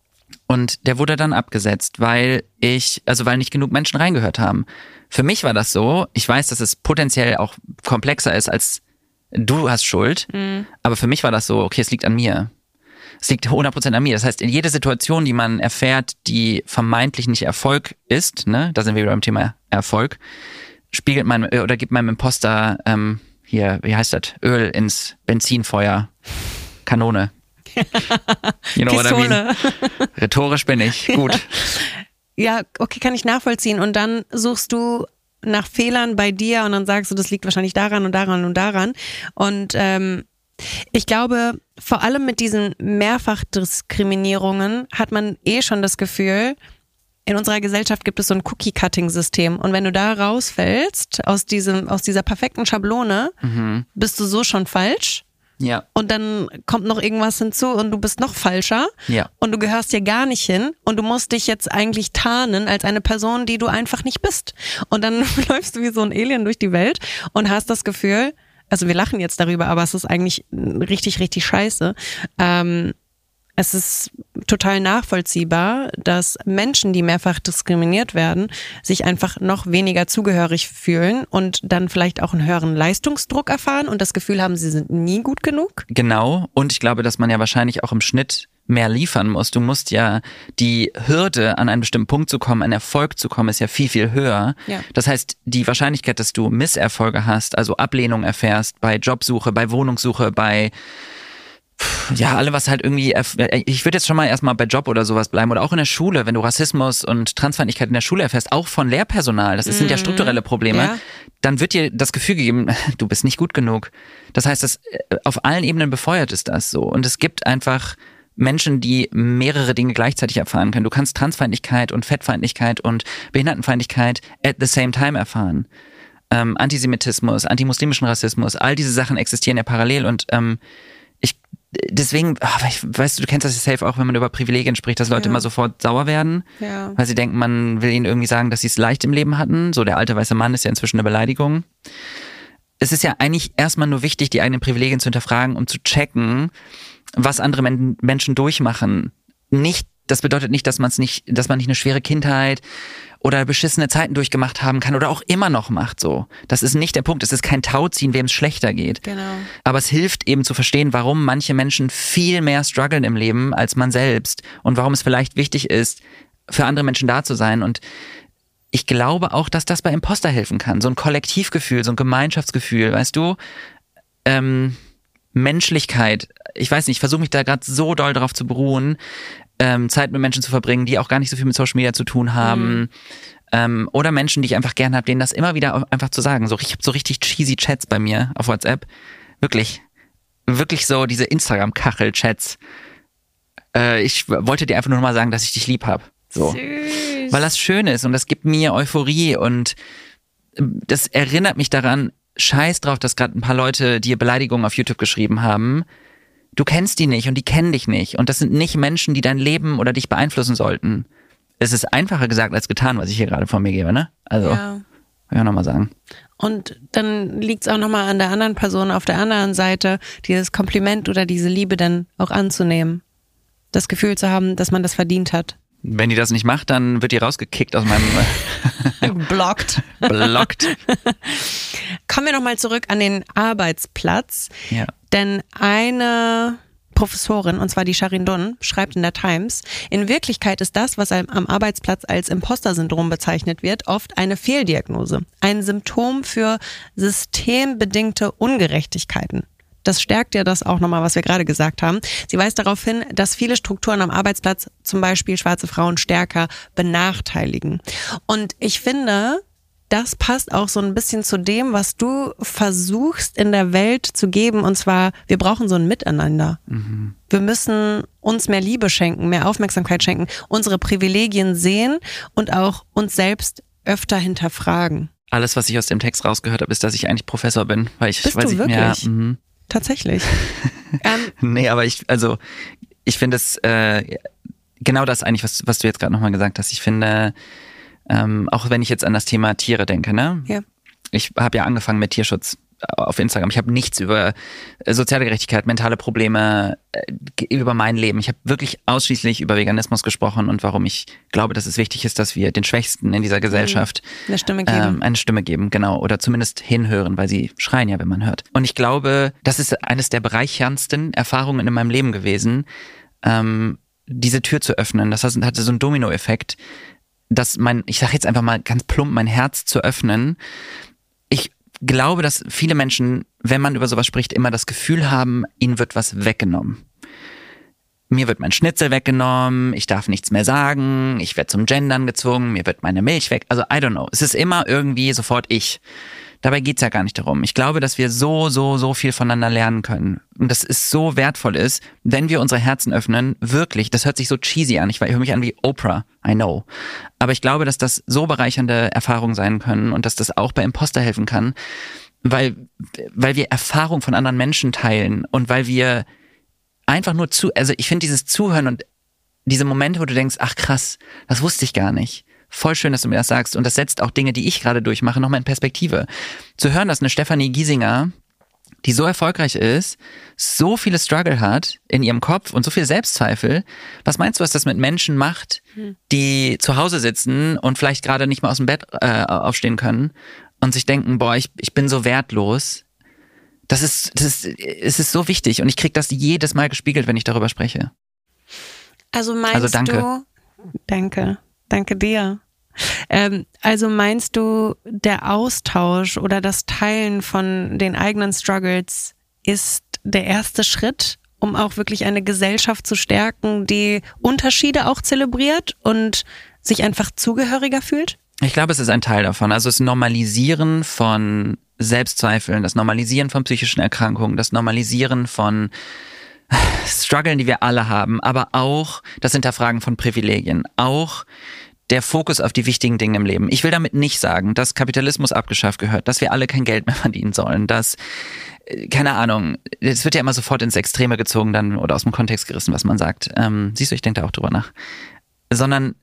und der wurde dann abgesetzt, weil ich, also weil nicht genug Menschen reingehört haben. Für mich war das so, ich weiß, dass es potenziell auch komplexer ist als du hast Schuld, mhm. aber für mich war das so, okay, es liegt an mir. Es liegt hundert Prozent an mir. Das heißt, in jeder Situation, die man erfährt, die vermeintlich nicht Erfolg ist, ne, da sind wir wieder beim Thema Erfolg, spiegelt man oder gibt meinem Imposter ähm, hier, wie heißt das, Öl ins Benzinfeuer, Kanone. You know what I mean? Rhetorisch bin ich, gut. Ja, okay, kann ich nachvollziehen. Und dann suchst du nach Fehlern bei dir und dann sagst du, das liegt wahrscheinlich daran und daran und daran. Und ähm, ich glaube, vor allem mit diesen Mehrfachdiskriminierungen hat man eh schon das Gefühl, in unserer Gesellschaft gibt es so ein Cookie-Cutting-System. Und wenn du da rausfällst aus diesem, aus dieser perfekten Schablone, mhm. bist du so schon falsch. Ja. Und dann kommt noch irgendwas hinzu und du bist noch falscher. Ja. Und du gehörst hier gar nicht hin. Und du musst dich jetzt eigentlich tarnen als eine Person, die du einfach nicht bist. Und dann läufst du wie so ein Alien durch die Welt und hast das Gefühl, also wir lachen jetzt darüber, aber es ist eigentlich richtig, richtig scheiße. Ähm, es ist total nachvollziehbar, dass Menschen, die mehrfach diskriminiert werden, sich einfach noch weniger zugehörig fühlen und dann vielleicht auch einen höheren Leistungsdruck erfahren und das Gefühl haben, sie sind nie gut genug. Genau. Und ich glaube, dass man ja wahrscheinlich auch im Schnitt mehr liefern muss. Du musst ja, die Hürde, an einen bestimmten Punkt zu kommen, an Erfolg zu kommen, ist ja viel, viel höher. Ja. Das heißt, die Wahrscheinlichkeit, dass du Misserfolge hast, also Ablehnung erfährst bei Jobsuche, bei Wohnungssuche, bei ja, alle was halt irgendwie, ich würde jetzt schon mal erstmal bei Job oder sowas bleiben oder auch in der Schule, wenn du Rassismus und Transfeindlichkeit in der Schule erfährst, auch von Lehrpersonal, das sind ja strukturelle Probleme, ja. Dann wird dir das Gefühl gegeben, du bist nicht gut genug. Das heißt, das, auf allen Ebenen befeuert ist das so und es gibt einfach Menschen, die mehrere Dinge gleichzeitig erfahren können. Du kannst Transfeindlichkeit und Fettfeindlichkeit und Behindertenfeindlichkeit at the same time erfahren. Ähm, Antisemitismus, antimuslimischen Rassismus, all diese Sachen existieren ja parallel und ähm, ich deswegen, ach, weißt du, du kennst das ja safe auch, wenn man über Privilegien spricht, dass Leute ja. immer sofort sauer werden, ja. weil sie denken, man will ihnen irgendwie sagen, dass sie es leicht im Leben hatten. So der alte weiße Mann ist ja inzwischen eine Beleidigung. Es ist ja eigentlich erstmal nur wichtig, die eigenen Privilegien zu hinterfragen, um zu checken, was andere Men- Menschen durchmachen. Nicht, das bedeutet nicht, dass man es nicht, dass man nicht eine schwere Kindheit oder beschissene Zeiten durchgemacht haben kann oder auch immer noch macht so. Das ist nicht der Punkt. Es ist kein Tauziehen, wem es schlechter geht. Genau. Aber es hilft eben zu verstehen, warum manche Menschen viel mehr strugglen im Leben als man selbst und warum es vielleicht wichtig ist, für andere Menschen da zu sein. Und ich glaube auch, dass das bei Imposter helfen kann. So ein Kollektivgefühl, so ein Gemeinschaftsgefühl, weißt du? Ähm, Menschlichkeit. Ich weiß nicht, ich versuche mich da gerade so doll drauf zu beruhen, ähm, Zeit mit Menschen zu verbringen, die auch gar nicht so viel mit Social Media zu tun haben. Mhm. Ähm, oder Menschen, die ich einfach gerne habe, denen das immer wieder einfach zu sagen. So, ich habe so richtig cheesy Chats bei mir auf WhatsApp. Wirklich. Wirklich so diese Instagram-Kachel-Chats. Äh, ich wollte dir einfach nur mal sagen, dass ich dich lieb habe. So. Süß. Weil das schön ist und das gibt mir Euphorie und das erinnert mich daran, scheiß drauf, dass gerade ein paar Leute dir Beleidigungen auf YouTube geschrieben haben. Du kennst die nicht und die kennen dich nicht. Und das sind nicht Menschen, die dein Leben oder dich beeinflussen sollten. Es ist einfacher gesagt als getan, was ich hier gerade von mir gebe, ne? Also, ja. Will ich auch nochmal sagen. Und dann liegt es auch nochmal an der anderen Person auf der anderen Seite, dieses Kompliment oder diese Liebe dann auch anzunehmen. Das Gefühl zu haben, dass man das verdient hat. Wenn die das nicht macht, dann wird die rausgekickt aus meinem... Blockt. Blockt. Kommen wir nochmal zurück an den Arbeitsplatz. Ja. Denn eine Professorin, und zwar die Sharin Dunn, schreibt in der Times, in Wirklichkeit ist das, was am Arbeitsplatz als Imposter-Syndrom bezeichnet wird, oft eine Fehldiagnose. Ein Symptom für systembedingte Ungerechtigkeiten. Das stärkt ja das auch nochmal, was wir gerade gesagt haben. Sie weist darauf hin, dass viele Strukturen am Arbeitsplatz zum Beispiel schwarze Frauen stärker benachteiligen. Und ich finde, das passt auch so ein bisschen zu dem, was du versuchst in der Welt zu geben. Und zwar, wir brauchen so ein Miteinander. Mhm. Wir müssen uns mehr Liebe schenken, mehr Aufmerksamkeit schenken, unsere Privilegien sehen und auch uns selbst öfter hinterfragen. Alles, was ich aus dem Text rausgehört habe, ist, dass ich eigentlich Professor bin. Weil ich, Bist weiß du ich wirklich? Mehr, mh. Tatsächlich. ähm, nee, aber ich, also, ich finde es, äh, genau das eigentlich, was, was du jetzt gerade nochmal gesagt hast. Ich finde, ähm, auch wenn ich jetzt an das Thema Tiere denke, ne? Ja. Ich habe ja angefangen mit Tierschutz auf Instagram. Ich habe nichts über soziale Gerechtigkeit, mentale Probleme, über mein Leben. Ich habe wirklich ausschließlich über Veganismus gesprochen und warum ich glaube, dass es wichtig ist, dass wir den Schwächsten in dieser Gesellschaft eine Stimme geben. Ähm, eine Stimme geben, genau. Oder zumindest hinhören, weil sie schreien ja, wenn man hört. Und ich glaube, das ist eines der bereicherndsten Erfahrungen in meinem Leben gewesen, ähm, diese Tür zu öffnen. Das hatte so einen Dominoeffekt, dass mein, ich sage jetzt einfach mal ganz plump, mein Herz zu öffnen. Ich glaube, dass viele Menschen, wenn man über sowas spricht, immer das Gefühl haben, ihnen wird was weggenommen. Mir wird mein Schnitzel weggenommen, ich darf nichts mehr sagen, ich werde zum Gendern gezwungen, mir wird meine Milch weg. Also I don't know. Es ist immer irgendwie sofort ich. Dabei geht's ja gar nicht darum. Ich glaube, dass wir so, so, so viel voneinander lernen können. Und dass es so wertvoll ist, wenn wir unsere Herzen öffnen, wirklich, das hört sich so cheesy an. Ich höre mich an wie Oprah, I know. Aber ich glaube, dass das so bereichernde Erfahrungen sein können und dass das auch bei Imposter helfen kann, weil, weil wir Erfahrung von anderen Menschen teilen und weil wir einfach nur zu, also ich finde dieses Zuhören und diese Momente, wo du denkst, ach krass, das wusste ich gar nicht. Voll schön, dass du mir das sagst. Und das setzt auch Dinge, die ich gerade durchmache, nochmal in Perspektive. Zu hören, dass eine Stefanie Giesinger, die so erfolgreich ist, so viele Struggle hat in ihrem Kopf und so viel Selbstzweifel. Was meinst du, was das mit Menschen macht, die zu Hause sitzen und vielleicht gerade nicht mal aus dem Bett äh, aufstehen können und sich denken, boah, ich, ich bin so wertlos. Das ist, das ist, es ist so wichtig und ich kriege das jedes Mal gespiegelt, wenn ich darüber spreche. Also meinst also danke. du... Danke. Danke dir. Ähm, also meinst du, der Austausch oder das Teilen von den eigenen Struggles ist der erste Schritt, um auch wirklich eine Gesellschaft zu stärken, die Unterschiede auch zelebriert und sich einfach zugehöriger fühlt? Ich glaube, es ist ein Teil davon. Also das Normalisieren von Selbstzweifeln, das Normalisieren von psychischen Erkrankungen, das Normalisieren von Struggeln, die wir alle haben, aber auch das Hinterfragen von Privilegien, auch der Fokus auf die wichtigen Dinge im Leben. Ich will damit nicht sagen, dass Kapitalismus abgeschafft gehört, dass wir alle kein Geld mehr verdienen sollen, dass, keine Ahnung, es wird ja immer sofort ins Extreme gezogen dann oder aus dem Kontext gerissen, was man sagt. Ähm, siehst du, ich denke da auch drüber nach. Sondern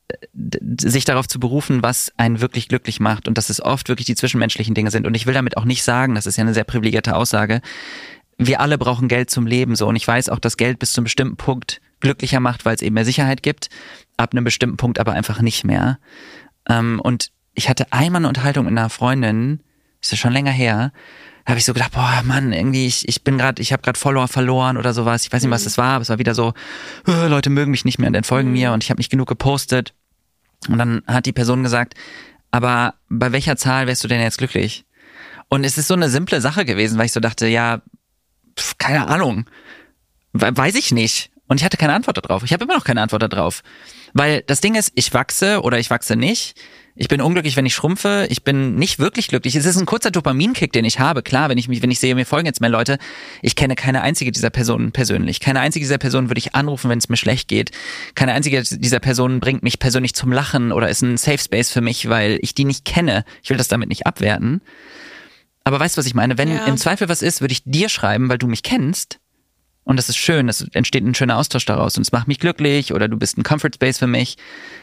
sich darauf zu berufen, was einen wirklich glücklich macht und dass es oft wirklich die zwischenmenschlichen Dinge sind. Und ich will damit auch nicht sagen, das ist ja eine sehr privilegierte Aussage, wir alle brauchen Geld zum Leben so und ich weiß auch, dass Geld bis zu einem bestimmten Punkt glücklicher macht, weil es eben mehr Sicherheit gibt, ab einem bestimmten Punkt aber einfach nicht mehr. Ähm, und ich hatte einmal eine Unterhaltung mit einer Freundin, ist ja schon länger her, da habe ich so gedacht, boah Mann, irgendwie ich ich bin gerade, ich habe gerade Follower verloren oder sowas, ich weiß nicht, was das war, aber es war wieder so, oh, Leute mögen mich nicht mehr und entfolgen mir und ich habe nicht genug gepostet. Und dann hat die Person gesagt, aber bei welcher Zahl wärst du denn jetzt glücklich? Und es ist so eine simple Sache gewesen, weil ich so dachte, ja, pf, keine Ahnung, weiß ich nicht. Und ich hatte keine Antwort darauf. Ich habe immer noch keine Antwort darauf. Weil das Ding ist, ich wachse oder ich wachse nicht. Ich bin unglücklich, wenn ich schrumpfe. Ich bin nicht wirklich glücklich. Es ist ein kurzer Dopaminkick, den ich habe. Klar, wenn ich mich, wenn ich sehe, mir folgen jetzt mehr Leute. Ich kenne keine einzige dieser Personen persönlich. Keine einzige dieser Personen würde ich anrufen, wenn es mir schlecht geht. Keine einzige dieser Personen bringt mich persönlich zum Lachen oder ist ein Safe Space für mich, weil ich die nicht kenne. Ich will das damit nicht abwerten. Aber weißt du, was ich meine? Wenn ja. im Zweifel was ist, würde ich dir schreiben, weil du mich kennst. Und das ist schön, es entsteht ein schöner Austausch daraus und es macht mich glücklich oder du bist ein Comfort Space für mich.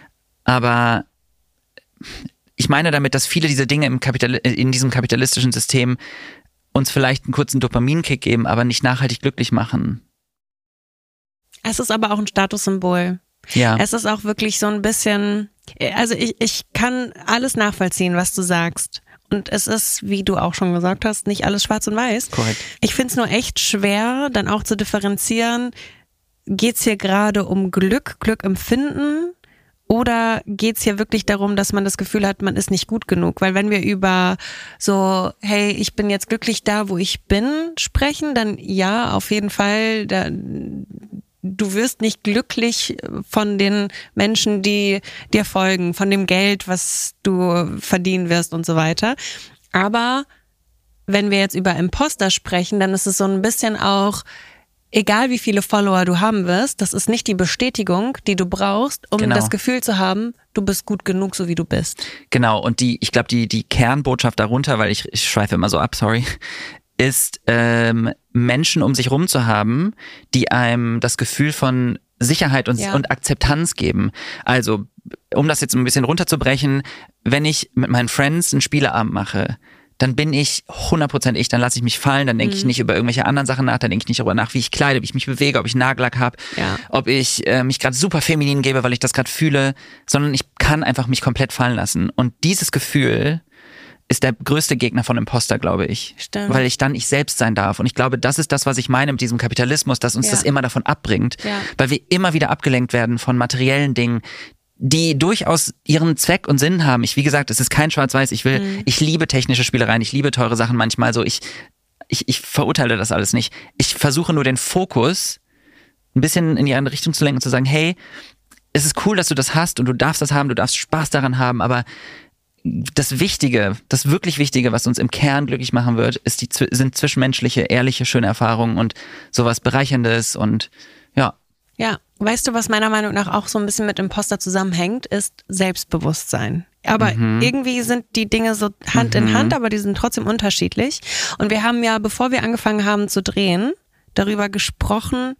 Aber ich meine damit, dass viele dieser Dinge im Kapital- in diesem kapitalistischen System uns vielleicht einen kurzen Dopaminkick geben, aber nicht nachhaltig glücklich machen. Es ist aber auch ein Statussymbol. Ja. Es ist auch wirklich so ein bisschen, also ich, ich kann alles nachvollziehen, was du sagst. Und es ist, wie du auch schon gesagt hast, nicht alles schwarz und weiß. Korrekt. Ich finde es nur echt schwer, dann auch zu differenzieren, geht es hier gerade um Glück, Glück empfinden oder geht es hier wirklich darum, dass man das Gefühl hat, man ist nicht gut genug? Weil wenn wir über so, hey, ich bin jetzt glücklich da, wo ich bin, sprechen, dann ja, auf jeden Fall, da, du wirst nicht glücklich von den Menschen, die dir folgen, von dem Geld, was du verdienen wirst und so weiter. Aber wenn wir jetzt über Imposter sprechen, dann ist es so ein bisschen auch, egal wie viele Follower du haben wirst, das ist nicht die Bestätigung, die du brauchst, um genau. das Gefühl zu haben, du bist gut genug, so wie du bist. Genau, und die, ich glaube, die, die Kernbotschaft darunter, weil ich, ich schweife immer so ab, sorry, ist, ähm, Menschen um sich rum zu haben, die einem das Gefühl von Sicherheit und, ja. und Akzeptanz geben. Also, um das jetzt ein bisschen runterzubrechen, wenn ich mit meinen Friends einen Spieleabend mache, dann bin ich hundert Prozent ich, dann lasse ich mich fallen, dann denke mhm. ich nicht über irgendwelche anderen Sachen nach, dann denke ich nicht darüber nach, wie ich kleide, wie ich mich bewege, ob ich Nagellack habe, ja. ob ich äh, mich gerade super feminin gebe, weil ich das gerade fühle, sondern ich kann einfach mich komplett fallen lassen. Und dieses Gefühl ist der größte Gegner von Imposter, glaube ich. Stimmt. Weil ich dann ich selbst sein darf. Und ich glaube, das ist das, was ich meine mit diesem Kapitalismus, dass uns ja. das immer davon abbringt, ja. weil wir immer wieder abgelenkt werden von materiellen Dingen, die durchaus ihren Zweck und Sinn haben. Ich, wie gesagt, es ist kein Schwarz-Weiß. Ich will, mhm. ich liebe technische Spielereien, ich liebe teure Sachen manchmal so. Ich, ich, ich verurteile das alles nicht. Ich versuche nur den Fokus ein bisschen in die andere Richtung zu lenken und zu sagen, hey, es ist cool, dass du das hast und du darfst das haben, du darfst Spaß daran haben, aber das Wichtige, das wirklich Wichtige, was uns im Kern glücklich machen wird, ist die, sind zwischenmenschliche, ehrliche, schöne Erfahrungen und sowas Bereicherndes und ja. Ja, weißt du, was meiner Meinung nach auch so ein bisschen mit Imposter zusammenhängt, ist Selbstbewusstsein. Aber mhm. irgendwie sind die Dinge so Hand mhm. in Hand, aber die sind trotzdem unterschiedlich. Und wir haben ja, bevor wir angefangen haben zu drehen, darüber gesprochen,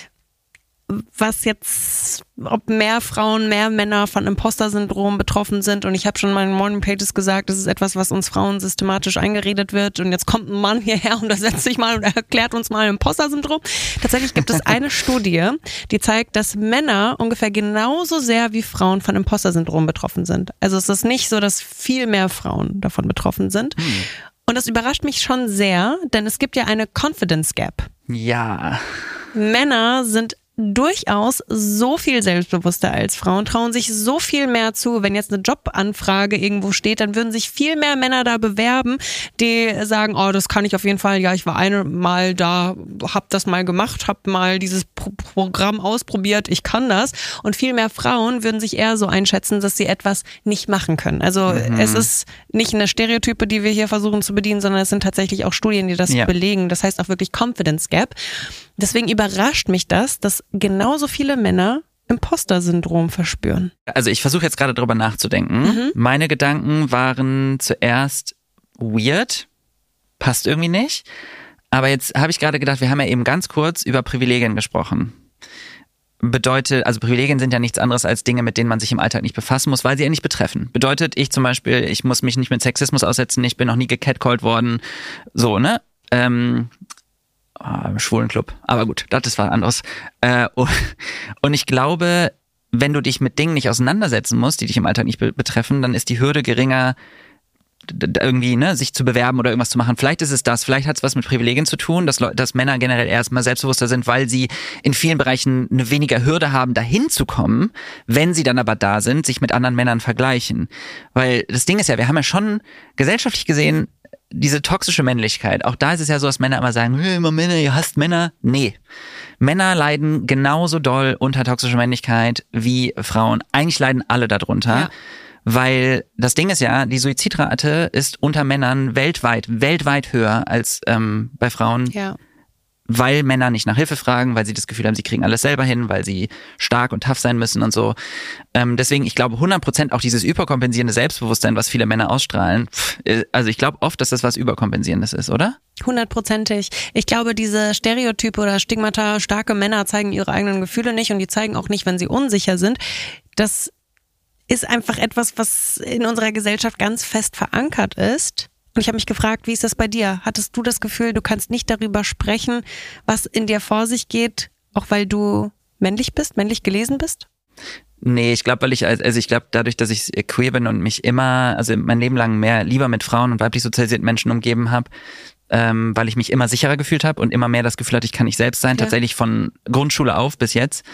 was jetzt, ob mehr Frauen, mehr Männer von Imposter-Syndrom betroffen sind. Und ich habe schon in meinen Morning Pages gesagt, das ist etwas, was uns Frauen systematisch eingeredet wird. Und jetzt kommt ein Mann hierher und da setzt sich mal und erklärt uns mal Imposter-Syndrom. Tatsächlich gibt es eine Studie, die zeigt, dass Männer ungefähr genauso sehr wie Frauen von Imposter-Syndrom betroffen sind. Also es ist nicht so, dass viel mehr Frauen davon betroffen sind. Hm. Und das überrascht mich schon sehr, denn es gibt ja eine Confidence Gap. Ja. Männer sind durchaus so viel selbstbewusster als Frauen, trauen sich so viel mehr zu. Wenn jetzt eine Jobanfrage irgendwo steht, dann würden sich viel mehr Männer da bewerben, die sagen, oh, das kann ich auf jeden Fall, ja, ich war einmal da, hab das mal gemacht, hab mal dieses Pro- Programm ausprobiert, ich kann das. Und viel mehr Frauen würden sich eher so einschätzen, dass sie etwas nicht machen können. Also mhm. es ist nicht eine Stereotype, die wir hier versuchen zu bedienen, sondern es sind tatsächlich auch Studien, die das ja. belegen. Das heißt auch wirklich Confidence Gap. Deswegen überrascht mich das, dass genauso viele Männer Imposter-Syndrom verspüren. Also ich versuche jetzt gerade drüber nachzudenken. Mhm. Meine Gedanken waren zuerst weird, passt irgendwie nicht. Aber jetzt habe ich gerade gedacht, wir haben ja eben ganz kurz über Privilegien gesprochen. Bedeutet, also Privilegien sind ja nichts anderes als Dinge, mit denen man sich im Alltag nicht befassen muss, weil sie ja nicht betreffen. Bedeutet, ich zum Beispiel, ich muss mich nicht mit Sexismus aussetzen, ich bin noch nie gecatcalled worden, so, ne? Ähm... Oh, Schwulenclub. Aber gut, das war anderes. Äh, und ich glaube, wenn du dich mit Dingen nicht auseinandersetzen musst, die dich im Alltag nicht be- betreffen, dann ist die Hürde geringer, d- irgendwie ne, sich zu bewerben oder irgendwas zu machen. Vielleicht ist es das, vielleicht hat es was mit Privilegien zu tun, dass, Le- dass Männer generell erstmal selbstbewusster sind, weil sie in vielen Bereichen eine weniger Hürde haben, dahin zu kommen, wenn sie dann aber da sind, sich mit anderen Männern vergleichen. Weil das Ding ist ja, wir haben ja schon gesellschaftlich gesehen, diese toxische Männlichkeit, auch da ist es ja so, dass Männer immer sagen, hey, immer Männer, ihr hasst Männer. Nee. Männer leiden genauso doll unter toxischer Männlichkeit wie Frauen. Eigentlich leiden alle darunter. Ja. Weil das Ding ist ja, die Suizidrate ist unter Männern weltweit, weltweit höher als ähm, bei Frauen. Ja. Weil Männer nicht nach Hilfe fragen, weil sie das Gefühl haben, sie kriegen alles selber hin, weil sie stark und tough sein müssen und so. Ähm, deswegen, ich glaube hundert Prozent auch dieses überkompensierende Selbstbewusstsein, was viele Männer ausstrahlen. Pff, also ich glaube oft, dass das was Überkompensierendes ist, oder? Hundertprozentig. Ich glaube, diese Stereotype oder Stigmata, starke Männer zeigen ihre eigenen Gefühle nicht und die zeigen auch nicht, wenn sie unsicher sind. Das ist einfach etwas, was in unserer Gesellschaft ganz fest verankert ist. Und ich habe mich gefragt, wie ist das bei dir? Hattest du das Gefühl, du kannst nicht darüber sprechen, was in dir vor sich geht, auch weil du männlich bist, männlich gelesen bist? Nee, ich glaube, weil ich, also ich glaube, dadurch, dass ich queer bin und mich immer, also mein Leben lang mehr lieber mit Frauen und weiblich sozialisierten Menschen umgeben habe, ähm, weil ich mich immer sicherer gefühlt habe und immer mehr das Gefühl hatte, ich kann nicht selbst sein, ja. Tatsächlich von Grundschule auf bis jetzt,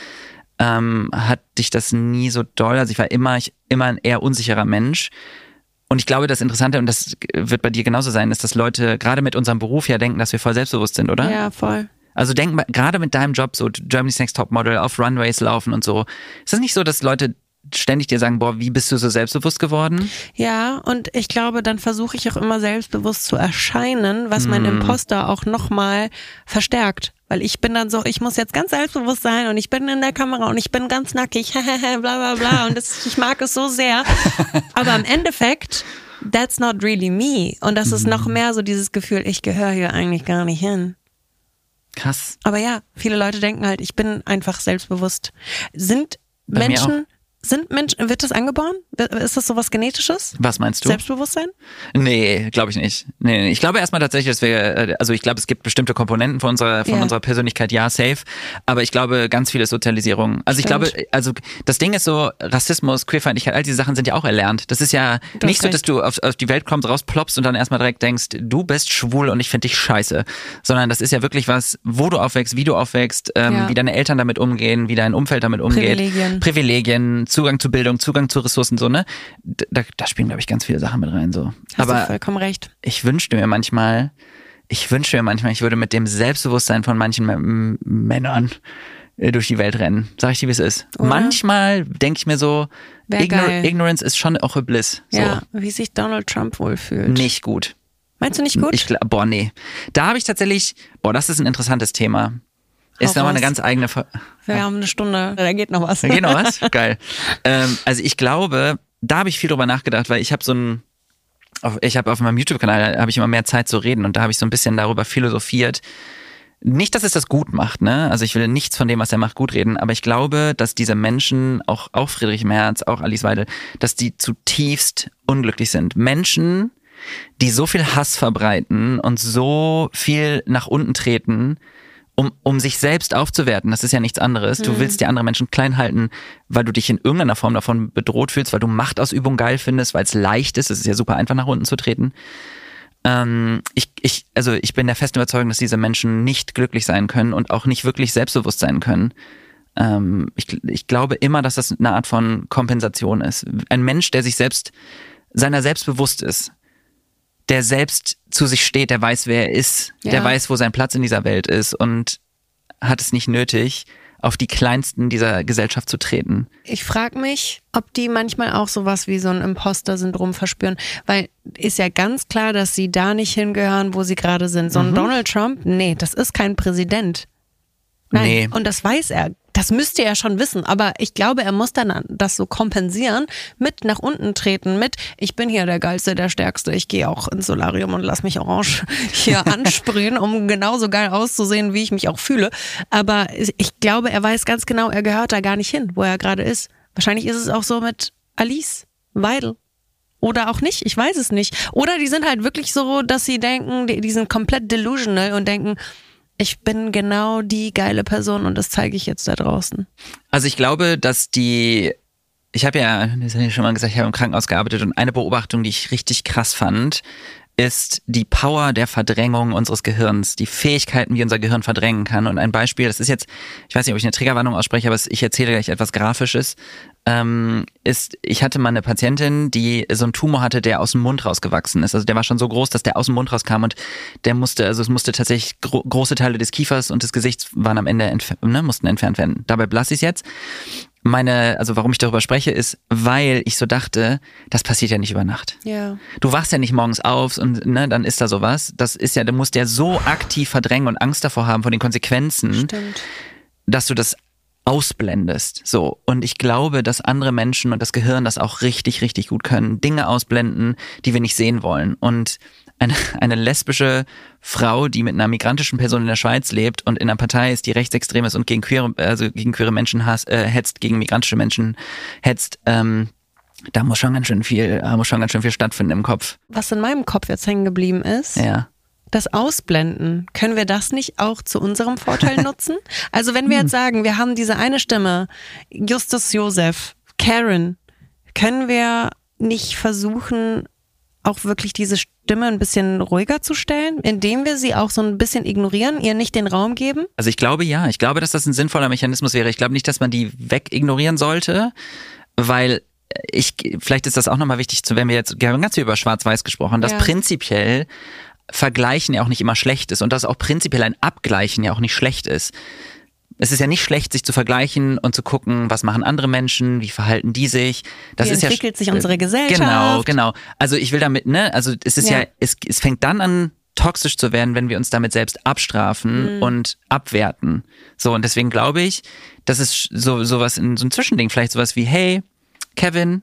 ähm, hatte ich das nie so doll. Also ich war immer, ich, immer ein eher unsicherer Mensch. Und ich glaube, das Interessante, und das wird bei dir genauso sein, ist, dass Leute gerade mit unserem Beruf ja denken, dass wir voll selbstbewusst sind, oder? Ja, voll. Also denk mal, gerade mit deinem Job, so Germany's Next Topmodel, auf Runways laufen und so. Ist das nicht so, dass Leute ständig dir sagen, boah, wie bist du so selbstbewusst geworden? Ja, und ich glaube, dann versuche ich auch immer selbstbewusst zu erscheinen, was mein hm. Imposter auch nochmal verstärkt. Weil ich bin dann so, ich muss jetzt ganz selbstbewusst sein und ich bin in der Kamera und ich bin ganz nackig, bla bla bla und das, ich mag es so sehr. Aber im Endeffekt, that's not really me. Und das ist noch mehr so dieses Gefühl, ich gehöre hier eigentlich gar nicht hin. Krass. Aber ja, viele Leute denken halt, ich bin einfach selbstbewusst. Sind Bei Menschen Sind Menschen, wird das angeboren? Ist das sowas Genetisches? Was meinst du? Selbstbewusstsein? Nee, glaube ich nicht. Nee, nee. Ich glaube erstmal tatsächlich, dass wir, also ich glaube, es gibt bestimmte Komponenten von unserer, von ja. unserer Persönlichkeit, ja, safe. Aber ich glaube, ganz viele Sozialisierung. Also Stimmt. ich glaube, also das Ding ist so, Rassismus, Queerfeindlichkeit, all diese Sachen sind ja auch erlernt. Das ist ja du nicht so, recht. dass du auf, auf die Welt kommst, rausploppst und dann erstmal direkt denkst, du bist schwul und ich finde dich scheiße. Sondern das ist ja wirklich was, wo du aufwächst, wie du aufwächst, ähm, Ja. wie deine Eltern damit umgehen, wie dein Umfeld damit umgeht. Privilegien. Privilegien, Zugang zu Bildung, Zugang zu Ressourcen, so, ne? Da, da spielen, glaube ich, ganz viele Sachen mit rein, so. Hast Aber du vollkommen recht. ich wünschte mir manchmal, ich wünschte mir manchmal, ich würde mit dem Selbstbewusstsein von manchen M- Männern äh, durch die Welt rennen. Sag ich dir, wie es ist. Oder? Manchmal denke ich mir so, Wär geil. Ignorance ist schon auch a bliss. So. Ja, wie sich Donald Trump wohl fühlt. Nicht gut. Meinst du nicht gut? Ich glaub, boah, nee. Da habe ich tatsächlich, boah, das ist ein interessantes Thema. Ist Hau nochmal eine raus. ganz eigene... Ver- Wir haben eine Stunde, da geht noch was. Da geht noch was? Geil. Ähm, also ich glaube, da habe ich viel drüber nachgedacht, weil ich habe so ein, auf, ich habe auf meinem YouTube-Kanal habe ich immer mehr Zeit zu reden und da habe ich so ein bisschen darüber philosophiert. Nicht, dass es das gut macht, ne? Also ich will nichts von dem, was er macht, gut reden, aber ich glaube, dass diese Menschen, auch, auch Friedrich Merz, auch Alice Weidel, dass die zutiefst unglücklich sind. Menschen, die so viel Hass verbreiten und so viel nach unten treten, Um, um sich selbst aufzuwerten, das ist ja nichts anderes. Du Mhm. willst die anderen Menschen klein halten, weil du dich in irgendeiner Form davon bedroht fühlst, weil du Machtausübung geil findest, weil es leicht ist. Es ist ja super einfach, nach unten zu treten. Ähm, ich, ich, also ich bin der festen Überzeugung, dass diese Menschen nicht glücklich sein können und auch nicht wirklich selbstbewusst sein können. Ähm, ich, ich glaube immer, dass das eine Art von Kompensation ist. Ein Mensch, der sich selbst, seiner selbst bewusst ist, der selbst zu sich steht, der weiß, wer er ist, Ja. der weiß, wo sein Platz in dieser Welt ist und hat es nicht nötig, auf die Kleinsten dieser Gesellschaft zu treten. Ich frage mich, ob die manchmal auch sowas wie so ein Imposter-Syndrom verspüren, weil ist ja ganz klar, dass sie da nicht hingehören, wo sie gerade sind. So ein Mhm. Donald Trump, nee, das ist kein Präsident. Nein, Nee. und das weiß er. Das müsste er schon wissen, aber ich glaube, er muss dann das so kompensieren, mit nach unten treten, mit ich bin hier der Geilste, der Stärkste, ich gehe auch ins Solarium und lass mich orange hier ansprühen, um genauso geil auszusehen, wie ich mich auch fühle. Aber ich glaube, er weiß ganz genau, er gehört da gar nicht hin, wo er gerade ist. Wahrscheinlich ist es auch so mit Alice Weidel. Oder auch nicht, ich weiß es nicht. Oder die sind halt wirklich so, dass sie denken, die, die sind komplett delusional und denken, ich bin genau die geile Person und das zeige ich jetzt da draußen. Also ich glaube, dass die, ich habe ja, das habe ich schon mal gesagt, ich habe im Krankenhaus gearbeitet und eine Beobachtung, die ich richtig krass fand, ist die Power der Verdrängung unseres Gehirns, die Fähigkeiten, wie unser Gehirn verdrängen kann. Und ein Beispiel, das ist jetzt, ich weiß nicht, ob ich eine Triggerwarnung ausspreche, aber ich erzähle gleich etwas Grafisches, ähm, ist, ich hatte mal eine Patientin, die so einen Tumor hatte, der aus dem Mund rausgewachsen ist. Also der war schon so groß, dass der aus dem Mund rauskam und der musste, also es musste tatsächlich gro- große Teile des Kiefers und des Gesichts waren am Ende, entf- ne, mussten entfernt werden. Dabei blass ich jetzt. Meine, also warum ich darüber spreche, ist, weil ich so dachte, das passiert ja nicht über Nacht. Ja. Du wachst ja nicht morgens auf und ne, dann ist da sowas. Das ist ja, du musst ja so aktiv verdrängen und Angst davor haben, vor den Konsequenzen, Stimmt. dass du das ausblendest. So. Und ich glaube, dass andere Menschen und das Gehirn das auch richtig, richtig gut können. Dinge ausblenden, die wir nicht sehen wollen. Und eine, eine lesbische Frau, die mit einer migrantischen Person in der Schweiz lebt und in einer Partei ist, die rechtsextrem ist und gegen queere, also gegen queere Menschen hass, äh, hetzt, gegen migrantische Menschen hetzt, ähm, da muss schon ganz schön viel, äh, muss schon ganz schön viel stattfinden im Kopf. Was in meinem Kopf jetzt hängen geblieben ist, Ja. das Ausblenden. Können wir das nicht auch zu unserem Vorteil nutzen? Also wenn wir jetzt sagen, wir haben diese eine Stimme, Justus Josef, Karen, können wir nicht versuchen, auch wirklich diese Stimme ein bisschen ruhiger zu stellen, indem wir sie auch so ein bisschen ignorieren, ihr nicht den Raum geben? Also ich glaube ja, ich glaube, dass das ein sinnvoller Mechanismus wäre. Ich glaube nicht, dass man die wegignorieren sollte, weil ich, vielleicht ist das auch nochmal wichtig, zu, wenn wir jetzt, wir haben ganz viel über Schwarz-Weiß gesprochen, dass Ja. prinzipiell Vergleichen ja auch nicht immer schlecht ist und dass auch prinzipiell ein Abgleichen ja auch nicht schlecht ist. Es ist ja nicht schlecht, sich zu vergleichen und zu gucken, was machen andere Menschen, wie verhalten die sich. Das Wie ist ja entwickelt sich unsere Gesellschaft? Genau, genau. Also ich will damit, ne, also es ist ja, Ja. es, es fängt dann an, toxisch zu werden, wenn wir uns damit selbst abstrafen Mhm. und abwerten. So, und deswegen glaube ich, dass es so sowas in so ein Zwischending, vielleicht sowas wie, hey, Kevin,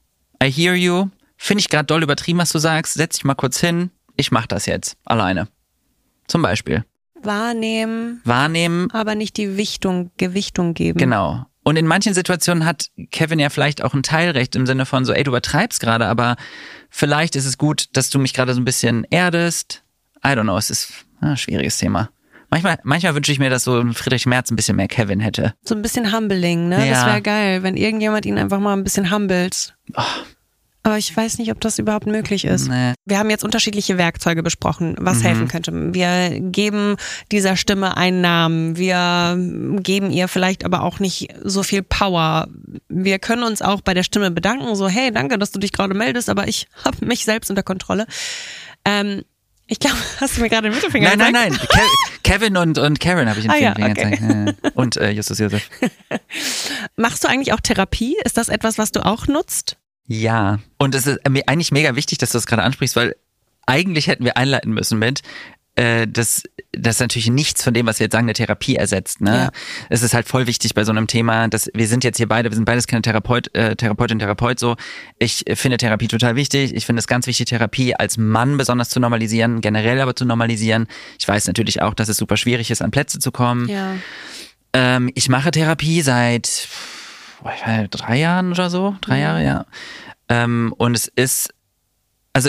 I hear you, finde ich gerade doll übertrieben, was du sagst, setz dich mal kurz hin, ich mach das jetzt, alleine. Zum Beispiel. Wahrnehmen, Wahrnehmen, aber nicht die Wichtung, Gewichtung geben. genau. Und in manchen Situationen hat Kevin ja vielleicht auch ein Teilrecht im Sinne von so, ey, du übertreibst gerade, aber vielleicht ist es gut, dass du mich gerade so ein bisschen erdest. I don't know, es ist ein schwieriges Thema. Manchmal, manchmal wünsche ich mir, dass so Friedrich Merz ein bisschen mehr Kevin hätte. So ein bisschen humbling, ne? Ja. Das wäre geil, wenn irgendjemand ihn einfach mal ein bisschen humbelt. Oh. Aber ich weiß nicht, ob das überhaupt möglich ist. Nee. Wir haben jetzt unterschiedliche Werkzeuge besprochen, was Mhm. helfen könnte. Wir geben dieser Stimme einen Namen. Wir geben ihr vielleicht aber auch nicht so viel Power. Wir können uns auch bei der Stimme bedanken. So, hey, danke, dass du dich gerade meldest, aber ich habe mich selbst unter Kontrolle. Ähm, ich glaube, hast du mir gerade den Mittelfinger Nein, nein, gezeigt? nein. Ke- Kevin und, und Karen habe ich den Ah, ja, Finger okay. gezeigt. Ja. Und äh, Justus Josef. Machst du eigentlich auch Therapie? Ist das etwas, was du auch nutzt? Ja, und es ist mir eigentlich mega wichtig, dass du das gerade ansprichst, weil eigentlich hätten wir einleiten müssen mit, äh, dass das natürlich nichts von dem, was wir jetzt sagen, eine Therapie ersetzt. Ne? Ja. Es ist halt voll wichtig bei so einem Thema, dass wir sind jetzt hier beide, wir sind beides keine Therapeut, äh, Therapeutin, Therapeut so. Ich finde Therapie total wichtig. Ich finde es ganz wichtig, Therapie als Mann besonders zu normalisieren, generell aber zu normalisieren. Ich weiß natürlich auch, dass es super schwierig ist, an Plätze zu kommen. Ja. Ähm, ich mache Therapie seit ich weiß, drei Jahren oder so, drei Mhm. Jahre, ja. Ähm, und es ist, also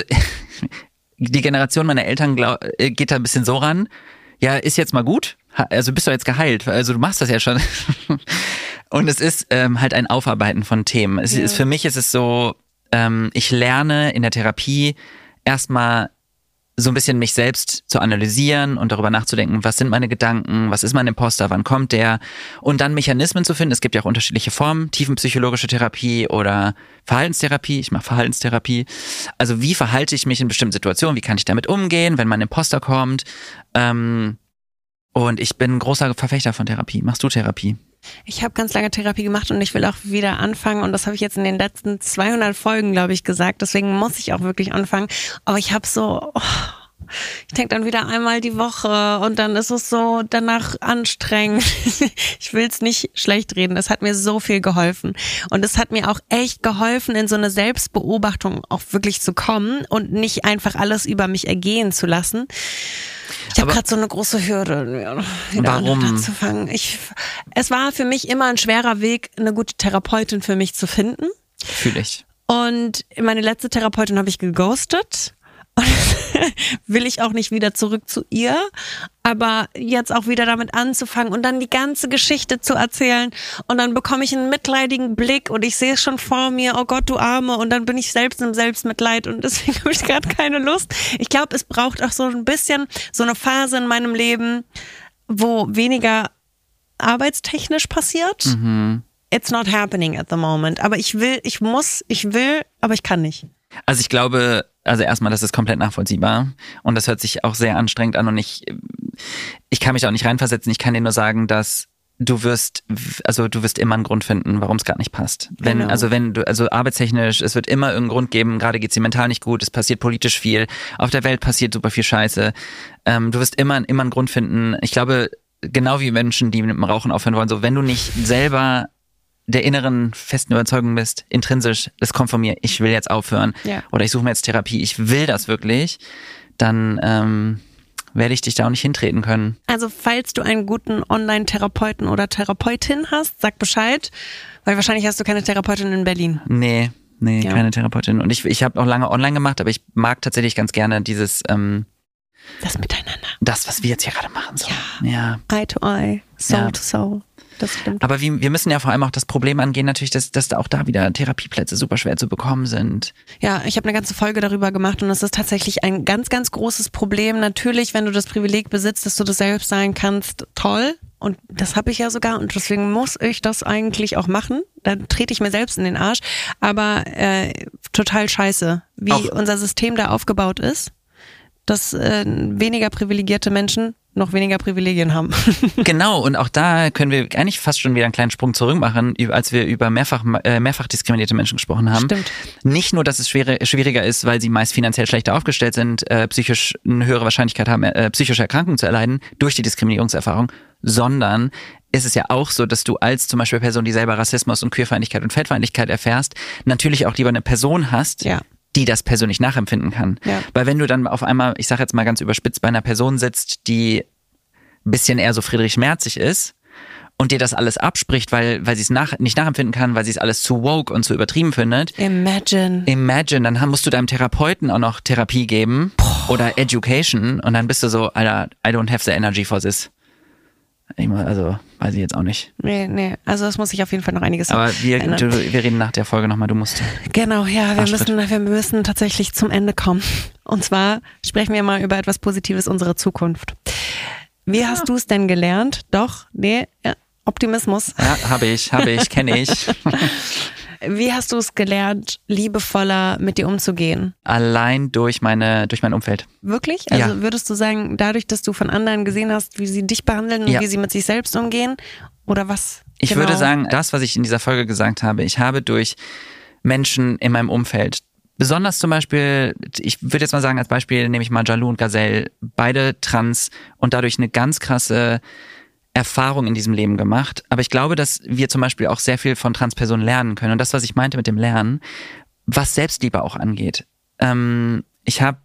die Generation meiner Eltern glaub, geht da ein bisschen so ran, ja, ist jetzt mal gut, also bist du jetzt geheilt, also du machst das ja schon. Und es ist ähm, halt ein Aufarbeiten von Themen. Es Ja. ist, für mich ist es so, ähm, ich lerne in der Therapie erstmal so ein bisschen mich selbst zu analysieren und darüber nachzudenken, was sind meine Gedanken, was ist mein Imposter, wann kommt der, und dann Mechanismen zu finden. Es gibt ja auch unterschiedliche Formen, tiefenpsychologische Therapie oder Verhaltenstherapie. Ich mache Verhaltenstherapie. Also wie verhalte ich mich in bestimmten Situationen, wie kann ich damit umgehen, wenn mein Imposter kommt. Ähm, und ich bin ein großer Verfechter von Therapie. Machst du Therapie? Ich habe ganz lange Therapie gemacht und ich will auch wieder anfangen, und das habe ich jetzt in den letzten zweihundert Folgen, glaube ich, gesagt, deswegen muss ich auch wirklich anfangen, aber ich habe so, oh, ich denke dann wieder einmal die Woche und dann ist es so danach anstrengend. Ich will es nicht schlecht reden, es hat mir so viel geholfen und es hat mir auch echt geholfen, in so eine Selbstbeobachtung auch wirklich zu kommen und nicht einfach alles über mich ergehen zu lassen. Ich habe gerade so eine große Hürde, wieder Warum? anzufangen. Ich, es war für mich immer ein schwerer Weg, eine gute Therapeutin für mich zu finden. Fühle ich. Und meine letzte Therapeutin habe ich geghostet. Und will ich auch nicht wieder zurück zu ihr, aber jetzt auch wieder damit anzufangen und dann die ganze Geschichte zu erzählen und dann bekomme ich einen mitleidigen Blick und ich sehe es schon vor mir, oh Gott, du Arme, und dann bin ich selbst im Selbstmitleid und deswegen habe ich gerade keine Lust. Ich glaube, es braucht auch so ein bisschen so eine Phase in meinem Leben, wo weniger arbeitstechnisch passiert. Mhm. It's not happening at the moment, aber ich will, ich muss, ich will, aber ich kann nicht. Also ich glaube, also erstmal, das ist komplett nachvollziehbar und das hört sich auch sehr anstrengend an und ich, ich kann mich auch nicht reinversetzen. Ich kann dir nur sagen, dass du wirst, also du wirst immer einen Grund finden, warum es gerade nicht passt. Wenn, Genau. also wenn du, also arbeitstechnisch, es wird immer irgendeinen Grund geben, gerade geht's dir mental nicht gut, es passiert politisch viel, auf der Welt passiert super viel Scheiße. Ähm, du wirst immer, immer einen Grund finden. Ich glaube, genau wie Menschen, die mit dem Rauchen aufhören wollen, so wenn du nicht selber der inneren festen Überzeugung bist, intrinsisch, das kommt von mir, ich will jetzt aufhören Ja. oder ich suche mir jetzt Therapie, ich will das wirklich, dann ähm, werde ich dich da auch nicht hintreten können. Also falls du einen guten Online-Therapeuten oder Therapeutin hast, sag Bescheid, weil wahrscheinlich hast du keine Therapeutin in Berlin. Nee, nee, Ja. keine Therapeutin. Und ich, ich habe auch lange online gemacht, aber ich mag tatsächlich ganz gerne dieses, ähm, Das Miteinander. das, was wir jetzt hier gerade machen. So. Ja. Eye to eye, soul Ja. to soul. Das stimmt. Aber wir, wir müssen ja vor allem auch das Problem angehen, natürlich, dass, dass da auch da wieder Therapieplätze super schwer zu bekommen sind. Ja, ich habe eine ganze Folge darüber gemacht und es ist tatsächlich ein ganz, ganz großes Problem. Natürlich, wenn du das Privileg besitzt, dass du das selbst sein kannst, toll. Und das habe ich ja sogar und deswegen muss ich das eigentlich auch machen. Dann trete ich mir selbst in den Arsch. Aber äh, total scheiße, wie Auch- unser System da aufgebaut ist, dass äh, weniger privilegierte Menschen noch weniger Privilegien haben. Genau, und auch da können wir eigentlich fast schon wieder einen kleinen Sprung zurück machen, als wir über mehrfach, äh, mehrfach diskriminierte Menschen gesprochen haben. Stimmt. Nicht nur, dass es schwere, schwieriger ist, weil sie meist finanziell schlechter aufgestellt sind, äh, psychisch eine höhere Wahrscheinlichkeit haben, äh, psychische Erkrankungen zu erleiden durch die Diskriminierungserfahrung, sondern ist es ja auch so, dass du als zum Beispiel Person, die selber Rassismus und Queerfeindlichkeit und Fettfeindlichkeit erfährst, natürlich auch lieber eine Person hast, Ja. die das persönlich nachempfinden kann. Ja. Weil wenn du dann auf einmal, ich sage jetzt mal ganz überspitzt, bei einer Person sitzt, die ein bisschen eher so Friedrich Merzig ist und dir das alles abspricht, weil, weil sie es nach, nicht nachempfinden kann, weil sie es alles zu woke und zu übertrieben findet. Imagine. Imagine, dann musst du deinem Therapeuten auch noch Therapie geben Boah. oder Education und dann bist du so, Alter, I don't have the energy for this. Ich mal, also, weiß ich jetzt auch nicht. Nee, nee, also es muss sich auf jeden Fall noch einiges Aber wir, du, wir reden nach der Folge nochmal, du musst. Genau, ja, wir müssen, wir müssen tatsächlich zum Ende kommen. Und zwar sprechen wir mal über etwas Positives, unsere Zukunft. Wie ja. hast du es denn gelernt? Doch, nee, ja. Optimismus. Ja, habe ich, habe ich, kenne ich. Wie hast du es gelernt, liebevoller mit dir umzugehen? Allein durch meine, durch mein Umfeld. Wirklich? Also ja. würdest du sagen, dadurch, dass du von anderen gesehen hast, wie sie dich behandeln und ja. wie sie mit sich selbst umgehen? Oder was? Ich genau? würde sagen, das, was ich in dieser Folge gesagt habe, ich habe durch Menschen in meinem Umfeld, besonders zum Beispiel, ich würde jetzt mal sagen, als Beispiel nehme ich mal Jalou und Gazelle, beide trans und dadurch eine ganz krasse Erfahrung in diesem Leben gemacht. Aber ich glaube, dass wir zum Beispiel auch sehr viel von Transpersonen lernen können. Und das, was ich meinte mit dem Lernen, was Selbstliebe auch angeht. Ähm, ich habe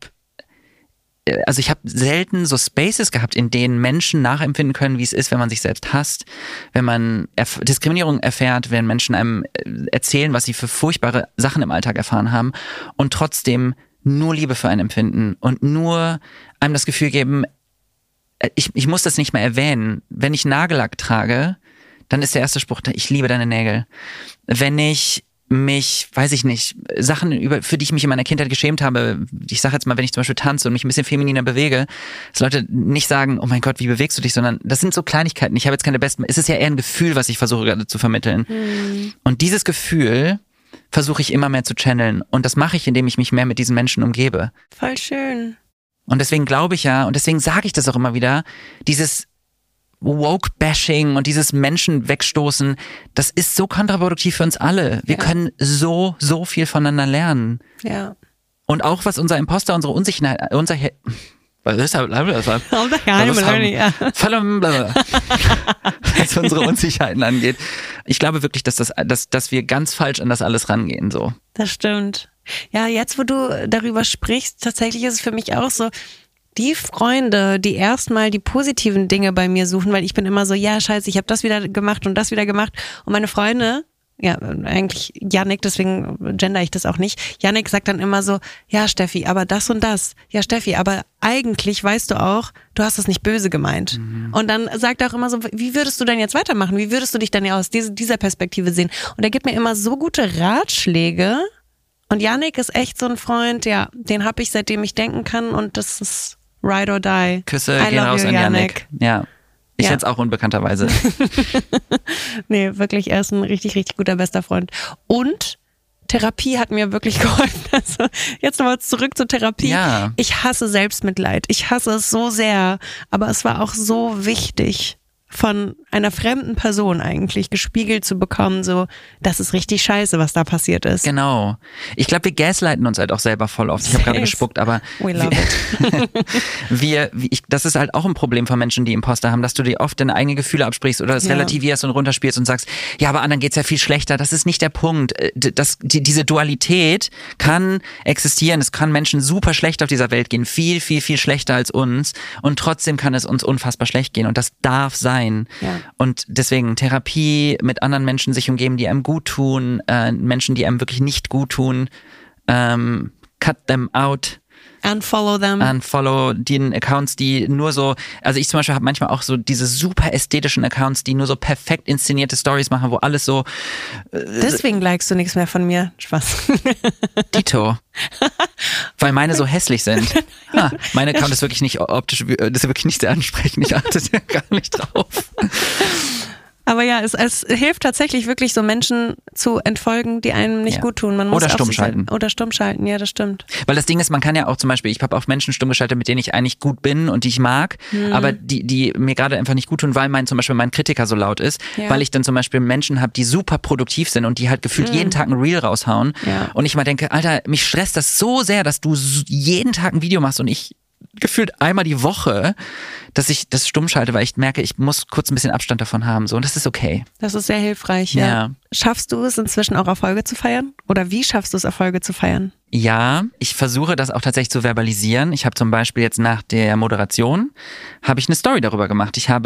also ich habe selten so Spaces gehabt, in denen Menschen nachempfinden können, wie es ist, wenn man sich selbst hasst, wenn man erf- Diskriminierung erfährt, wenn Menschen einem erzählen, was sie für furchtbare Sachen im Alltag erfahren haben und trotzdem nur Liebe für einen empfinden und nur einem das Gefühl geben, ich, ich muss das nicht mehr erwähnen. Wenn ich Nagellack trage, dann ist der erste Spruch, ich liebe deine Nägel. Wenn ich mich, weiß ich nicht, Sachen, über, für die ich mich in meiner Kindheit geschämt habe, ich sage jetzt mal, wenn ich zum Beispiel tanze und mich ein bisschen femininer bewege, dass Leute nicht sagen, oh mein Gott, wie bewegst du dich, sondern das sind so Kleinigkeiten. Ich habe jetzt keine besten, es ist ja eher ein Gefühl, was ich versuche gerade zu vermitteln. Mhm. Und dieses Gefühl versuche ich immer mehr zu channeln und das mache ich, indem ich mich mehr mit diesen Menschen umgebe. Voll schön. Und deswegen glaube ich ja, und deswegen sage ich das auch immer wieder, dieses Woke-Bashing und dieses Menschen wegstoßen, das ist so kontraproduktiv für uns alle. Wir ja. können so, so viel voneinander lernen. Ja. Und auch was unser Imposter, unsere Unsicherheit, unser was ist das? Was unsere Unsicherheiten angeht. Ich glaube wirklich, dass das, dass, dass wir ganz falsch an das alles rangehen, so. Das stimmt. Ja, jetzt, wo du darüber sprichst, tatsächlich ist es für mich auch so, die Freunde, die erstmal die positiven Dinge bei mir suchen, weil ich bin immer so, ja, scheiße, ich habe das wieder gemacht und das wieder gemacht. Und meine Freunde, ja, eigentlich Yannick, deswegen gender ich das auch nicht. Yannick sagt dann immer so, ja, Steffi, aber das und das. Ja, Steffi, aber eigentlich weißt du auch, du hast das nicht böse gemeint. Mhm. Und dann sagt er auch immer so, wie würdest du denn jetzt weitermachen? Wie würdest du dich dann ja aus dieser Perspektive sehen? Und er gibt mir immer so gute Ratschläge. Und Yannick ist echt so ein Freund, ja, den habe ich, seitdem ich denken kann und das ist ride or die. Küsse gehen raus an Yannick. Ja, ich ja. jetzt auch unbekannterweise. Nee, wirklich, er ist ein richtig, richtig guter bester Freund. Und Therapie hat mir wirklich geholfen. Also jetzt nochmal zurück zur Therapie. Ja. Ich hasse Selbstmitleid. Ich hasse es so sehr, aber es war auch so wichtig, von einer fremden Person eigentlich gespiegelt zu bekommen, so, das ist richtig scheiße, was da passiert ist. Genau. Ich glaube, wir gaslighten uns halt auch selber voll oft. Ich habe gerade gespuckt, aber We love wir, it. wir, wie ich, das ist halt auch ein Problem von Menschen, die Imposter haben, dass du dir oft deine eigenen Gefühle absprichst oder es ja. relativierst und runterspielst und sagst, ja, aber anderen geht's ja viel schlechter. Das ist nicht der Punkt. Das, die, diese Dualität kann existieren. Es kann Menschen super schlecht auf dieser Welt gehen. Viel, viel, viel schlechter als uns. Und trotzdem kann es uns unfassbar schlecht gehen. Und das darf sein. Ja. Und deswegen Therapie, mit anderen Menschen sich umgeben, die einem gut tun, äh, Menschen, die einem wirklich nicht gut tun, ähm, cut them out. Unfollow them. Unfollow den Accounts, die nur so, also ich zum Beispiel habe manchmal auch so diese super ästhetischen Accounts, die nur so perfekt inszenierte Stories machen, wo alles so... Äh, Deswegen likest du nichts mehr von mir. Spaß. Dito. Weil meine so hässlich sind. Ha, mein Account ist wirklich nicht optisch, das ist wirklich nicht sehr ansprechend. Ich achte ja gar nicht drauf. Aber ja, es, es hilft tatsächlich wirklich so Menschen zu entfolgen, die einem nicht ja. gut tun. Man muss oder stumm schalten. Oder stumm schalten, ja, das stimmt. Weil das Ding ist, man kann ja auch zum Beispiel, ich habe auf Menschen stumm geschaltet, mit denen ich eigentlich gut bin und die ich mag, hm. aber die die mir gerade einfach nicht gut tun, weil mein zum Beispiel mein Kritiker so laut ist, ja. weil ich dann zum Beispiel Menschen habe, die super produktiv sind und die halt gefühlt hm. jeden Tag ein Reel raushauen ja. und ich mal denke, Alter, mich stresst das so sehr, dass du jeden Tag ein Video machst und ich gefühlt einmal die Woche, dass ich das stumm schalte, weil ich merke, ich muss kurz ein bisschen Abstand davon haben. So, und das ist okay. Das ist sehr hilfreich, ja. ja. Schaffst du es inzwischen auch Erfolge zu feiern? Oder wie schaffst du es, Erfolge zu feiern? Ja, ich versuche das auch tatsächlich zu verbalisieren. Ich habe zum Beispiel jetzt nach der Moderation, habe ich eine Story darüber gemacht. Ich habe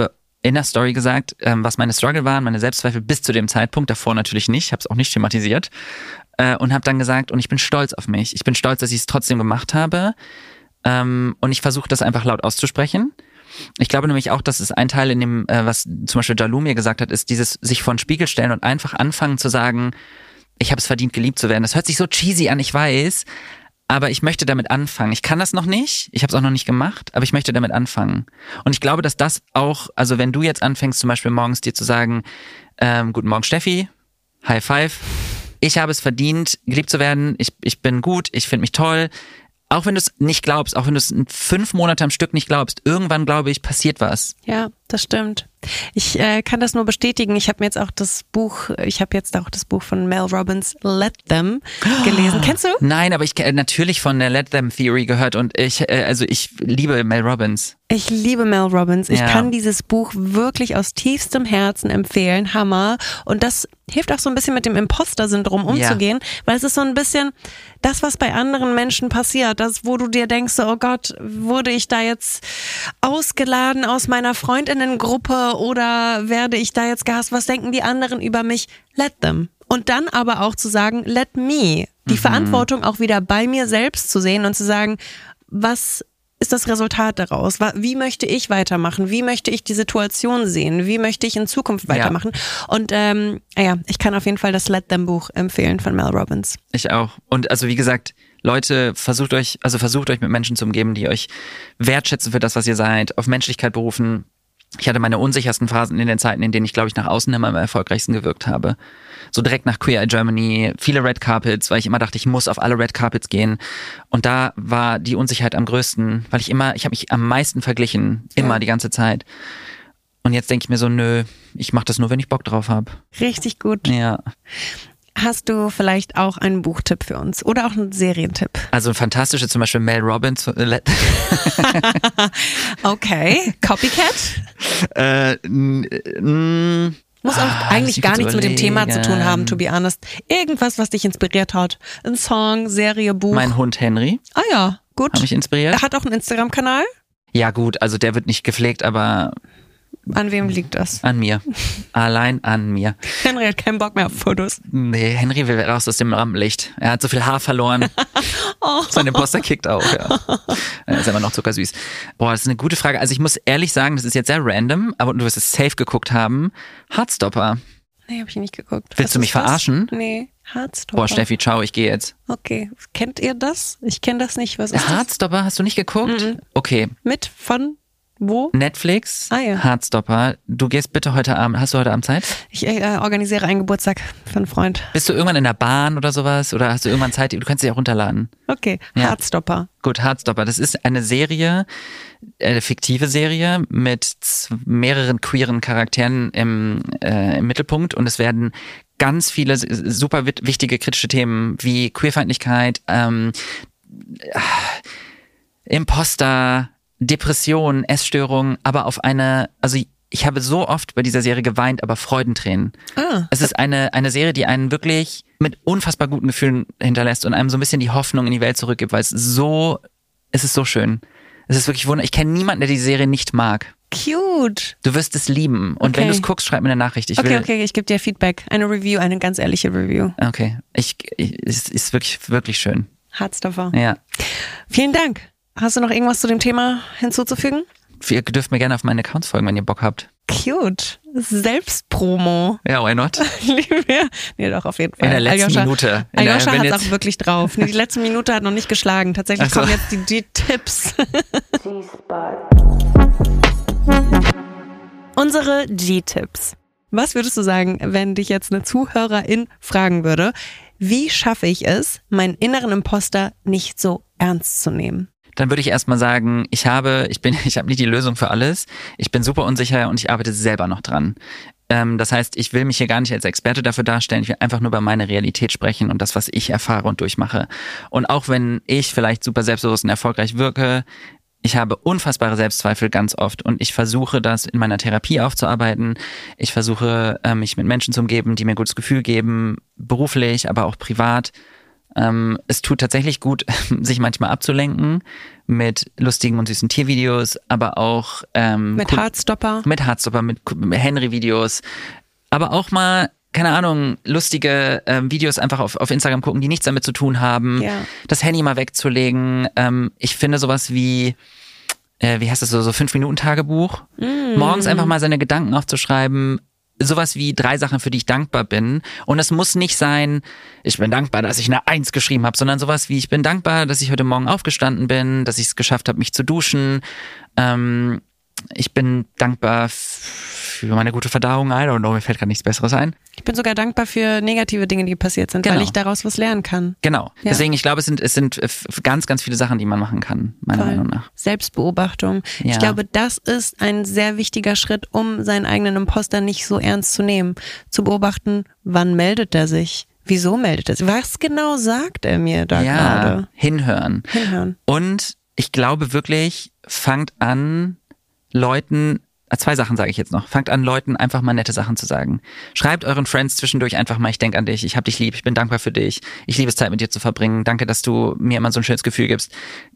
in der Story gesagt, ähm, was meine Struggle waren, meine Selbstzweifel bis zu dem Zeitpunkt, davor natürlich nicht, habe es auch nicht thematisiert äh, und habe dann gesagt, und ich bin stolz auf mich. Ich bin stolz, dass ich es trotzdem gemacht habe ähm, und ich versuche das einfach laut auszusprechen. Ich glaube nämlich auch, dass es ein Teil in dem, äh, was zum Beispiel Jalou mir gesagt hat, ist dieses sich vor den Spiegel stellen und einfach anfangen zu sagen, ich habe es verdient, geliebt zu werden. Das hört sich so cheesy an, ich weiß, aber ich möchte damit anfangen. Ich kann das noch nicht, ich habe es auch noch nicht gemacht, aber ich möchte damit anfangen. Und ich glaube, dass das auch, also wenn du jetzt anfängst, zum Beispiel morgens dir zu sagen, ähm, guten Morgen Steffi, High Five, ich habe es verdient, geliebt zu werden, ich, ich bin gut, ich finde mich toll. Auch wenn du es nicht glaubst, auch wenn du es fünf Monate am Stück nicht glaubst, irgendwann, glaube ich, passiert was. Ja, das stimmt. Ich äh, kann das nur bestätigen. Ich habe mir jetzt auch das Buch, ich habe jetzt auch das Buch von Mel Robbins, Let Them, gelesen. Oh, kennst du? Nein, aber ich äh, natürlich von der Let Them Theory gehört und ich, äh, also ich liebe Mel Robbins. Ich liebe Mel Robbins. Ich Ja. kann dieses Buch wirklich aus tiefstem Herzen empfehlen. Hammer. Und das hilft auch so ein bisschen mit dem Imposter-Syndrom umzugehen, ja. weil es ist so ein bisschen das, was bei anderen Menschen passiert. Das, wo du dir denkst, oh Gott, wurde ich da jetzt ausgeladen aus meiner Freundinnengruppe oder werde ich da jetzt gehasst? Was denken die anderen über mich? Let them. Und dann aber auch zu sagen, let me. Die mhm. Verantwortung auch wieder bei mir selbst zu sehen und zu sagen, was ist das Resultat daraus? Wie möchte ich weitermachen? Wie möchte ich die Situation sehen? Wie möchte ich in Zukunft weitermachen? Ja. Und ähm, ja, ich kann auf jeden Fall das Let Them Buch empfehlen von Mel Robbins. Ich auch. Und also wie gesagt, Leute, versucht euch, also versucht euch mit Menschen zu umgeben, die euch wertschätzen für das, was ihr seid, auf Menschlichkeit berufen. Ich hatte meine unsichersten Phasen in den Zeiten, in denen ich, glaube ich, nach außen immer am erfolgreichsten gewirkt habe. So direkt nach Queer Eye Germany, viele Red Carpets, weil ich immer dachte, ich muss auf alle Red Carpets gehen. Und da war die Unsicherheit am größten, weil ich immer, ich habe mich am meisten verglichen, immer ja. die ganze Zeit. Und jetzt denke ich mir so, nö, ich mache das nur, wenn ich Bock drauf habe. Richtig gut. Ja. Hast du vielleicht auch einen Buchtipp für uns oder auch einen Serientipp? Also ein fantastisches, zum Beispiel Mel Robbins. Okay, Copycat? äh, n, n, Muss auch ah, eigentlich gar nichts überlegen. Mit dem Thema zu tun haben, to be honest. Irgendwas, was dich inspiriert hat. Ein Song, Serie, Buch. Mein Hund Henry. Ah ja, gut. Hat mich inspiriert. Er hat auch einen Instagram-Kanal? Ja gut, also der wird nicht gepflegt, aber... An wem liegt das? An mir. Allein an mir. Henry hat keinen Bock mehr auf Fotos. Nee, Henry will raus aus dem Rampenlicht. Er hat so viel Haar verloren. oh. Sein Imposter kickt auch, ja. Er ist immer noch zuckersüß. Boah, das ist eine gute Frage. Also ich muss ehrlich sagen, das ist jetzt sehr random, aber du wirst es safe geguckt haben. Heartstopper. Nee, hab ich nicht geguckt. Willst Was du mich das? verarschen? Nee, Heartstopper. Boah, Steffi, ciao, ich gehe jetzt. Okay, kennt ihr das? Ich kenne das nicht. Was ist Heartstopper, das? Hast du nicht geguckt? Mhm. Okay. Mit, von... Wo? Netflix, ah, ja. Heartstopper. Du gehst bitte heute Abend, hast du heute Abend Zeit? Ich äh, organisiere einen Geburtstag für einen Freund. Bist du irgendwann in der Bahn oder sowas? Oder hast du irgendwann Zeit? Du kannst sie auch runterladen. Okay, ja. Heartstopper. Gut, Heartstopper. Das ist eine Serie, eine fiktive Serie mit mehreren queeren Charakteren im, äh, im Mittelpunkt und es werden ganz viele super wichtige kritische Themen wie Queerfeindlichkeit, ähm, äh, Imposter, Depression, Essstörung, aber auf eine, also ich habe so oft bei dieser Serie geweint, aber Freudentränen. Ah. Es ist eine eine Serie, die einen wirklich mit unfassbar guten Gefühlen hinterlässt und einem so ein bisschen die Hoffnung in die Welt zurückgibt, weil es so, es ist so schön. Es ist wirklich wunderbar. Ich kenne niemanden, der die Serie nicht mag. Cute. Du wirst es lieben. Und okay. wenn du es guckst, schreib mir eine Nachricht. Ich okay, will, okay, ich gebe dir Feedback. Eine Review, eine ganz ehrliche Review. Okay. Ich, ich, es ist wirklich, wirklich schön. Heartstopper. Ja. Vielen Dank. Hast du noch irgendwas zu dem Thema hinzuzufügen? Ihr dürft mir gerne auf meinen Accounts folgen, wenn ihr Bock habt. Cute. Selbstpromo. Ja, why not? Nee, doch, auf jeden Fall. In der letzten Aljoscha, Minute. In Aljoscha hat es jetzt... auch wirklich drauf. Nee, die letzte Minute hat noch nicht geschlagen. Tatsächlich so. kommen jetzt die, die Tipps. Unsere G-Tipps. Was würdest du sagen, wenn dich jetzt eine Zuhörerin fragen würde, wie schaffe ich es, meinen inneren Imposter nicht so ernst zu nehmen? Dann würde ich erstmal sagen, ich habe, ich bin, ich habe nicht die Lösung für alles. Ich bin super unsicher und ich arbeite selber noch dran. Ähm, das heißt, ich will mich hier gar nicht als Experte dafür darstellen. Ich will einfach nur über meine Realität sprechen und das, was ich erfahre und durchmache. Und auch wenn ich vielleicht super selbstbewusst und erfolgreich wirke, ich habe unfassbare Selbstzweifel ganz oft und ich versuche das in meiner Therapie aufzuarbeiten. Ich versuche, mich mit Menschen zu umgeben, die mir ein gutes Gefühl geben, beruflich, aber auch privat. Ähm, es tut tatsächlich gut, sich manchmal abzulenken mit lustigen und süßen Tiervideos, aber auch ähm, mit cool, Heartstopper. Mit Heartstopper, mit, mit Henry-Videos, aber auch mal, keine Ahnung, lustige ähm, Videos einfach auf, auf Instagram gucken, die nichts damit zu tun haben, Ja. das Handy mal wegzulegen. Ähm, ich finde sowas wie, äh, wie heißt das so, so Fünf-Minuten-Tagebuch, mm. morgens einfach mal seine Gedanken aufzuschreiben, sowas wie drei Sachen, für die ich dankbar bin. Und es muss nicht sein, ich bin dankbar, dass ich eine Eins geschrieben habe, sondern sowas wie, ich bin dankbar, dass ich heute Morgen aufgestanden bin, dass ich es geschafft habe, mich zu duschen. Ähm, ich bin dankbar für meine gute Verdauung. I don't know, mir fällt gerade nichts Besseres ein. Ich bin sogar dankbar für negative Dinge, die passiert sind, genau. weil ich daraus was lernen kann. Genau. Ja. Deswegen, ich glaube, es sind, es sind ganz, ganz viele Sachen, die man machen kann, meiner Voll. Meinung nach. Selbstbeobachtung. Ja. Ich glaube, das ist ein sehr wichtiger Schritt, um seinen eigenen Imposter nicht so ernst zu nehmen. Zu beobachten, wann meldet er sich? Wieso meldet er sich? Was genau sagt er mir da ja, gerade? Hinhören. Hinhören. Und ich glaube wirklich, fangt an, Leuten, zwei Sachen sage ich jetzt noch, fangt an, Leuten einfach mal nette Sachen zu sagen. Schreibt euren Friends zwischendurch einfach mal, ich denke an dich, ich hab dich lieb, ich bin dankbar für dich, ich liebe es, Zeit mit dir zu verbringen, danke, dass du mir immer so ein schönes Gefühl gibst.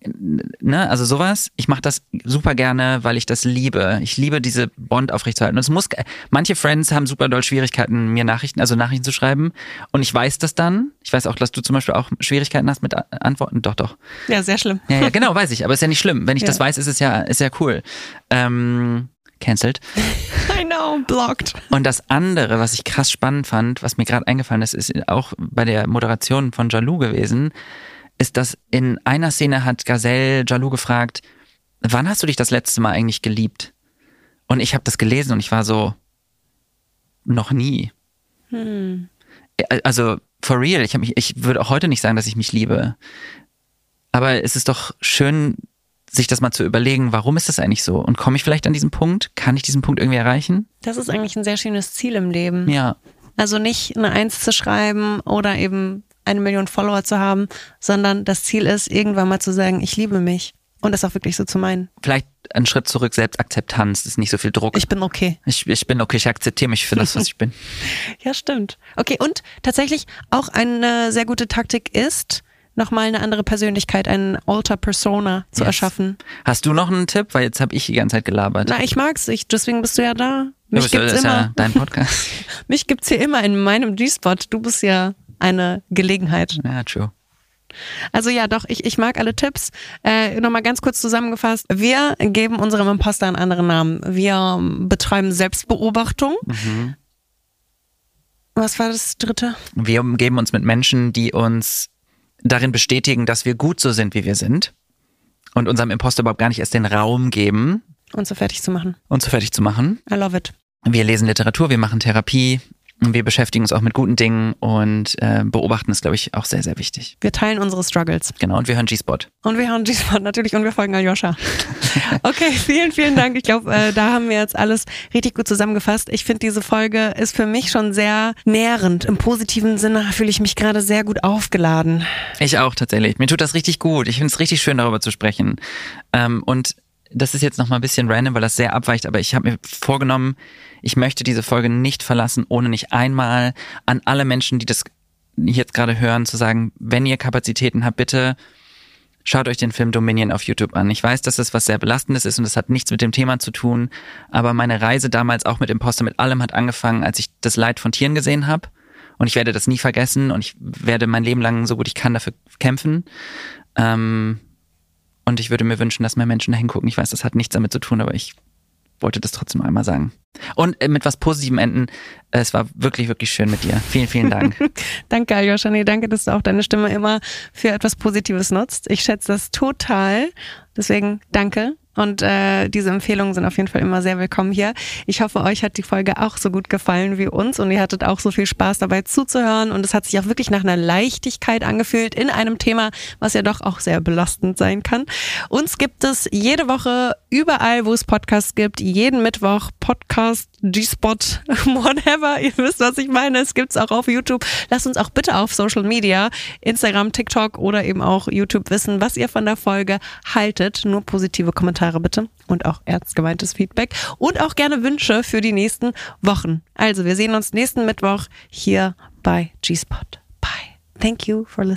Ne? Also sowas, ich mache das super gerne, weil ich das liebe. Ich liebe diese Bond aufrechtzuerhalten. Und es muss, manche Friends haben super doll Schwierigkeiten, mir Nachrichten, also Nachrichten zu schreiben. Und ich weiß das dann. Ich weiß auch, dass du zum Beispiel auch Schwierigkeiten hast mit Antworten. Doch, doch. Ja, sehr schlimm. Ja, ja, genau, weiß ich. Aber ist ja nicht schlimm. Wenn ich ja. das weiß, ist es ja, ist ja cool. Ähm, cancelled. I know, blocked. Und das andere, was ich krass spannend fand, was mir gerade eingefallen ist, ist auch bei der Moderation von Jalou gewesen, ist, dass in einer Szene hat Gazelle Jalou gefragt, wann hast du dich das letzte Mal eigentlich geliebt? Und ich habe das gelesen und ich war so, noch nie. Hm. Also for real, ich, hab mich, ich würde auch heute nicht sagen, dass ich mich liebe. Aber es ist doch schön, sich das mal zu überlegen, warum ist das eigentlich so? Und komme ich vielleicht an diesen Punkt? Kann ich diesen Punkt irgendwie erreichen? Das ist eigentlich ein sehr schönes Ziel im Leben. Ja. Also nicht eine Eins zu schreiben oder eben eine Million Follower zu haben, sondern das Ziel ist, irgendwann mal zu sagen, ich liebe mich. Und das auch wirklich so zu meinen. Vielleicht einen Schritt zurück, Selbstakzeptanz, ist nicht so viel Druck. Ich bin okay. Ich, ich bin okay, ich akzeptiere mich für das, was ich bin. Ja, stimmt. Okay, und tatsächlich auch eine sehr gute Taktik ist, nochmal eine andere Persönlichkeit, eine Alter Persona zu yes. erschaffen. Hast du noch einen Tipp? Weil jetzt habe ich die ganze Zeit gelabert. Na, ich mag's, ich, deswegen bist du ja da. Mich bist, gibt's das ist immer. ja dein Podcast. Mich gibt's hier immer in meinem G-Spot. Du bist ja eine Gelegenheit. Ja, true. Also ja, doch, ich, ich mag alle Tipps. Äh, Nochmal ganz kurz zusammengefasst. Wir geben unserem Imposter einen anderen Namen. Wir betreiben Selbstbeobachtung. Mhm. Was war das dritte? Wir umgeben uns mit Menschen, die uns darin bestätigen, dass wir gut so sind, wie wir sind. Und unserem Imposter überhaupt gar nicht erst den Raum geben. Uns so fertig zu machen. Uns so fertig zu machen. I love it. Wir lesen Literatur, wir machen Therapie. Wir beschäftigen uns auch mit guten Dingen und äh, beobachten ist, glaube ich, auch sehr, sehr wichtig. Wir teilen unsere Struggles. Genau, und wir hören G-Spot. Und wir hören G-Spot natürlich und wir folgen Aljoscha. Okay, vielen, vielen Dank. Ich glaube, äh, da haben wir jetzt alles richtig gut zusammengefasst. Ich finde, diese Folge ist für mich schon sehr nährend. Im positiven Sinne fühle ich mich gerade sehr gut aufgeladen. Ich auch tatsächlich. Mir tut das richtig gut. Ich finde es richtig schön, darüber zu sprechen. Ähm, und das ist jetzt noch mal ein bisschen random, weil das sehr abweicht, aber ich habe mir vorgenommen, ich möchte diese Folge nicht verlassen, ohne nicht einmal an alle Menschen, die das jetzt gerade hören, zu sagen, wenn ihr Kapazitäten habt, bitte schaut euch den Film Dominion auf YouTube an. Ich weiß, dass das was sehr Belastendes ist und das hat nichts mit dem Thema zu tun, aber meine Reise damals auch mit Imposter, mit allem hat angefangen, als ich das Leid von Tieren gesehen habe und ich werde das nie vergessen und ich werde mein Leben lang so gut ich kann dafür kämpfen. Ähm, Und ich würde mir wünschen, dass mehr Menschen da hingucken. Ich weiß, das hat nichts damit zu tun, aber ich wollte das trotzdem einmal sagen. Und mit was Positivem enden. Es war wirklich, wirklich schön mit dir. Vielen, vielen Dank. Danke, Aljoscha. Nee, danke, dass du auch deine Stimme immer für etwas Positives nutzt. Ich schätze das total. Deswegen danke. Und äh, diese Empfehlungen sind auf jeden Fall immer sehr willkommen hier. Ich hoffe, euch hat die Folge auch so gut gefallen wie uns und ihr hattet auch so viel Spaß dabei zuzuhören und es hat sich auch wirklich nach einer Leichtigkeit angefühlt in einem Thema, was ja doch auch sehr belastend sein kann. Uns gibt es jede Woche überall, wo es Podcasts gibt, jeden Mittwoch Podcast, G-Spot, whatever. Ihr wisst, was ich meine. Es gibt's auch auf YouTube. Lasst uns auch bitte auf Social Media, Instagram, TikTok oder eben auch YouTube wissen, was ihr von der Folge haltet. Nur positive Kommentare bitte und auch ernst gemeintes Feedback und auch gerne Wünsche für die nächsten Wochen. Also wir sehen uns nächsten Mittwoch hier bei G-Spot. Bye. Thank you for listening.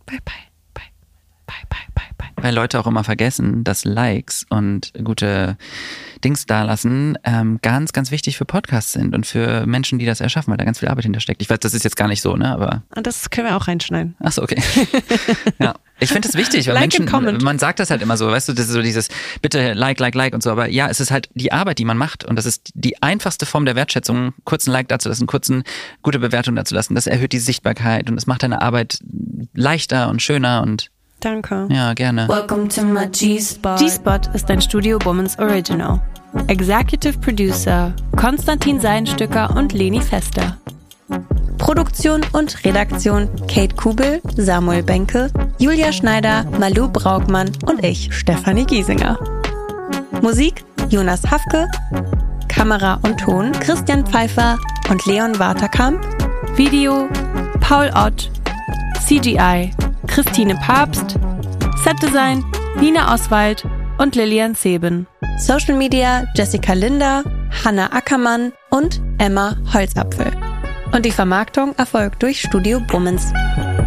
Bye, bye, bye, bye, bye, bye, bye. Weil Leute auch immer vergessen, dass Likes und gute Dings dalassen ähm, ganz, ganz wichtig für Podcasts sind und für Menschen, die das erschaffen, weil da ganz viel Arbeit hintersteckt. Ich weiß, das ist jetzt gar nicht so, ne? Aber Und das können wir auch reinschneiden. ach so, okay. Ja, ich finde das wichtig, weil Like and Menschen, comment. man sagt das halt immer so, weißt du, das ist so dieses bitte like, like, like und so, aber ja, es ist halt die Arbeit, die man macht und das ist die einfachste Form der Wertschätzung, kurzen Like dazu lassen, kurzen gute Bewertung dazu lassen. Das erhöht die Sichtbarkeit und es macht deine Arbeit leichter und schöner und Danke. ja, gerne. Welcome to my G-Spot. G-Spot ist ein Studio Womans Original. Executive Producer Konstantin Seidenstücker und Leni Fester. Produktion und Redaktion Kate Kubel, Samuel Benke, Julia Schneider, Malou Braugmann und ich, Stefanie Giesinger. Musik Jonas Hafke, Kamera und Ton Christian Pfeiffer und Leon Waterkamp, Video Paul Ott, C G I Christine Papst, Setdesign Nina Oswald und Lilian Zeben. Social Media Jessica Linder, Hanna Ackermann und Emma Holzapfel. Und die Vermarktung erfolgt durch Studio Womans.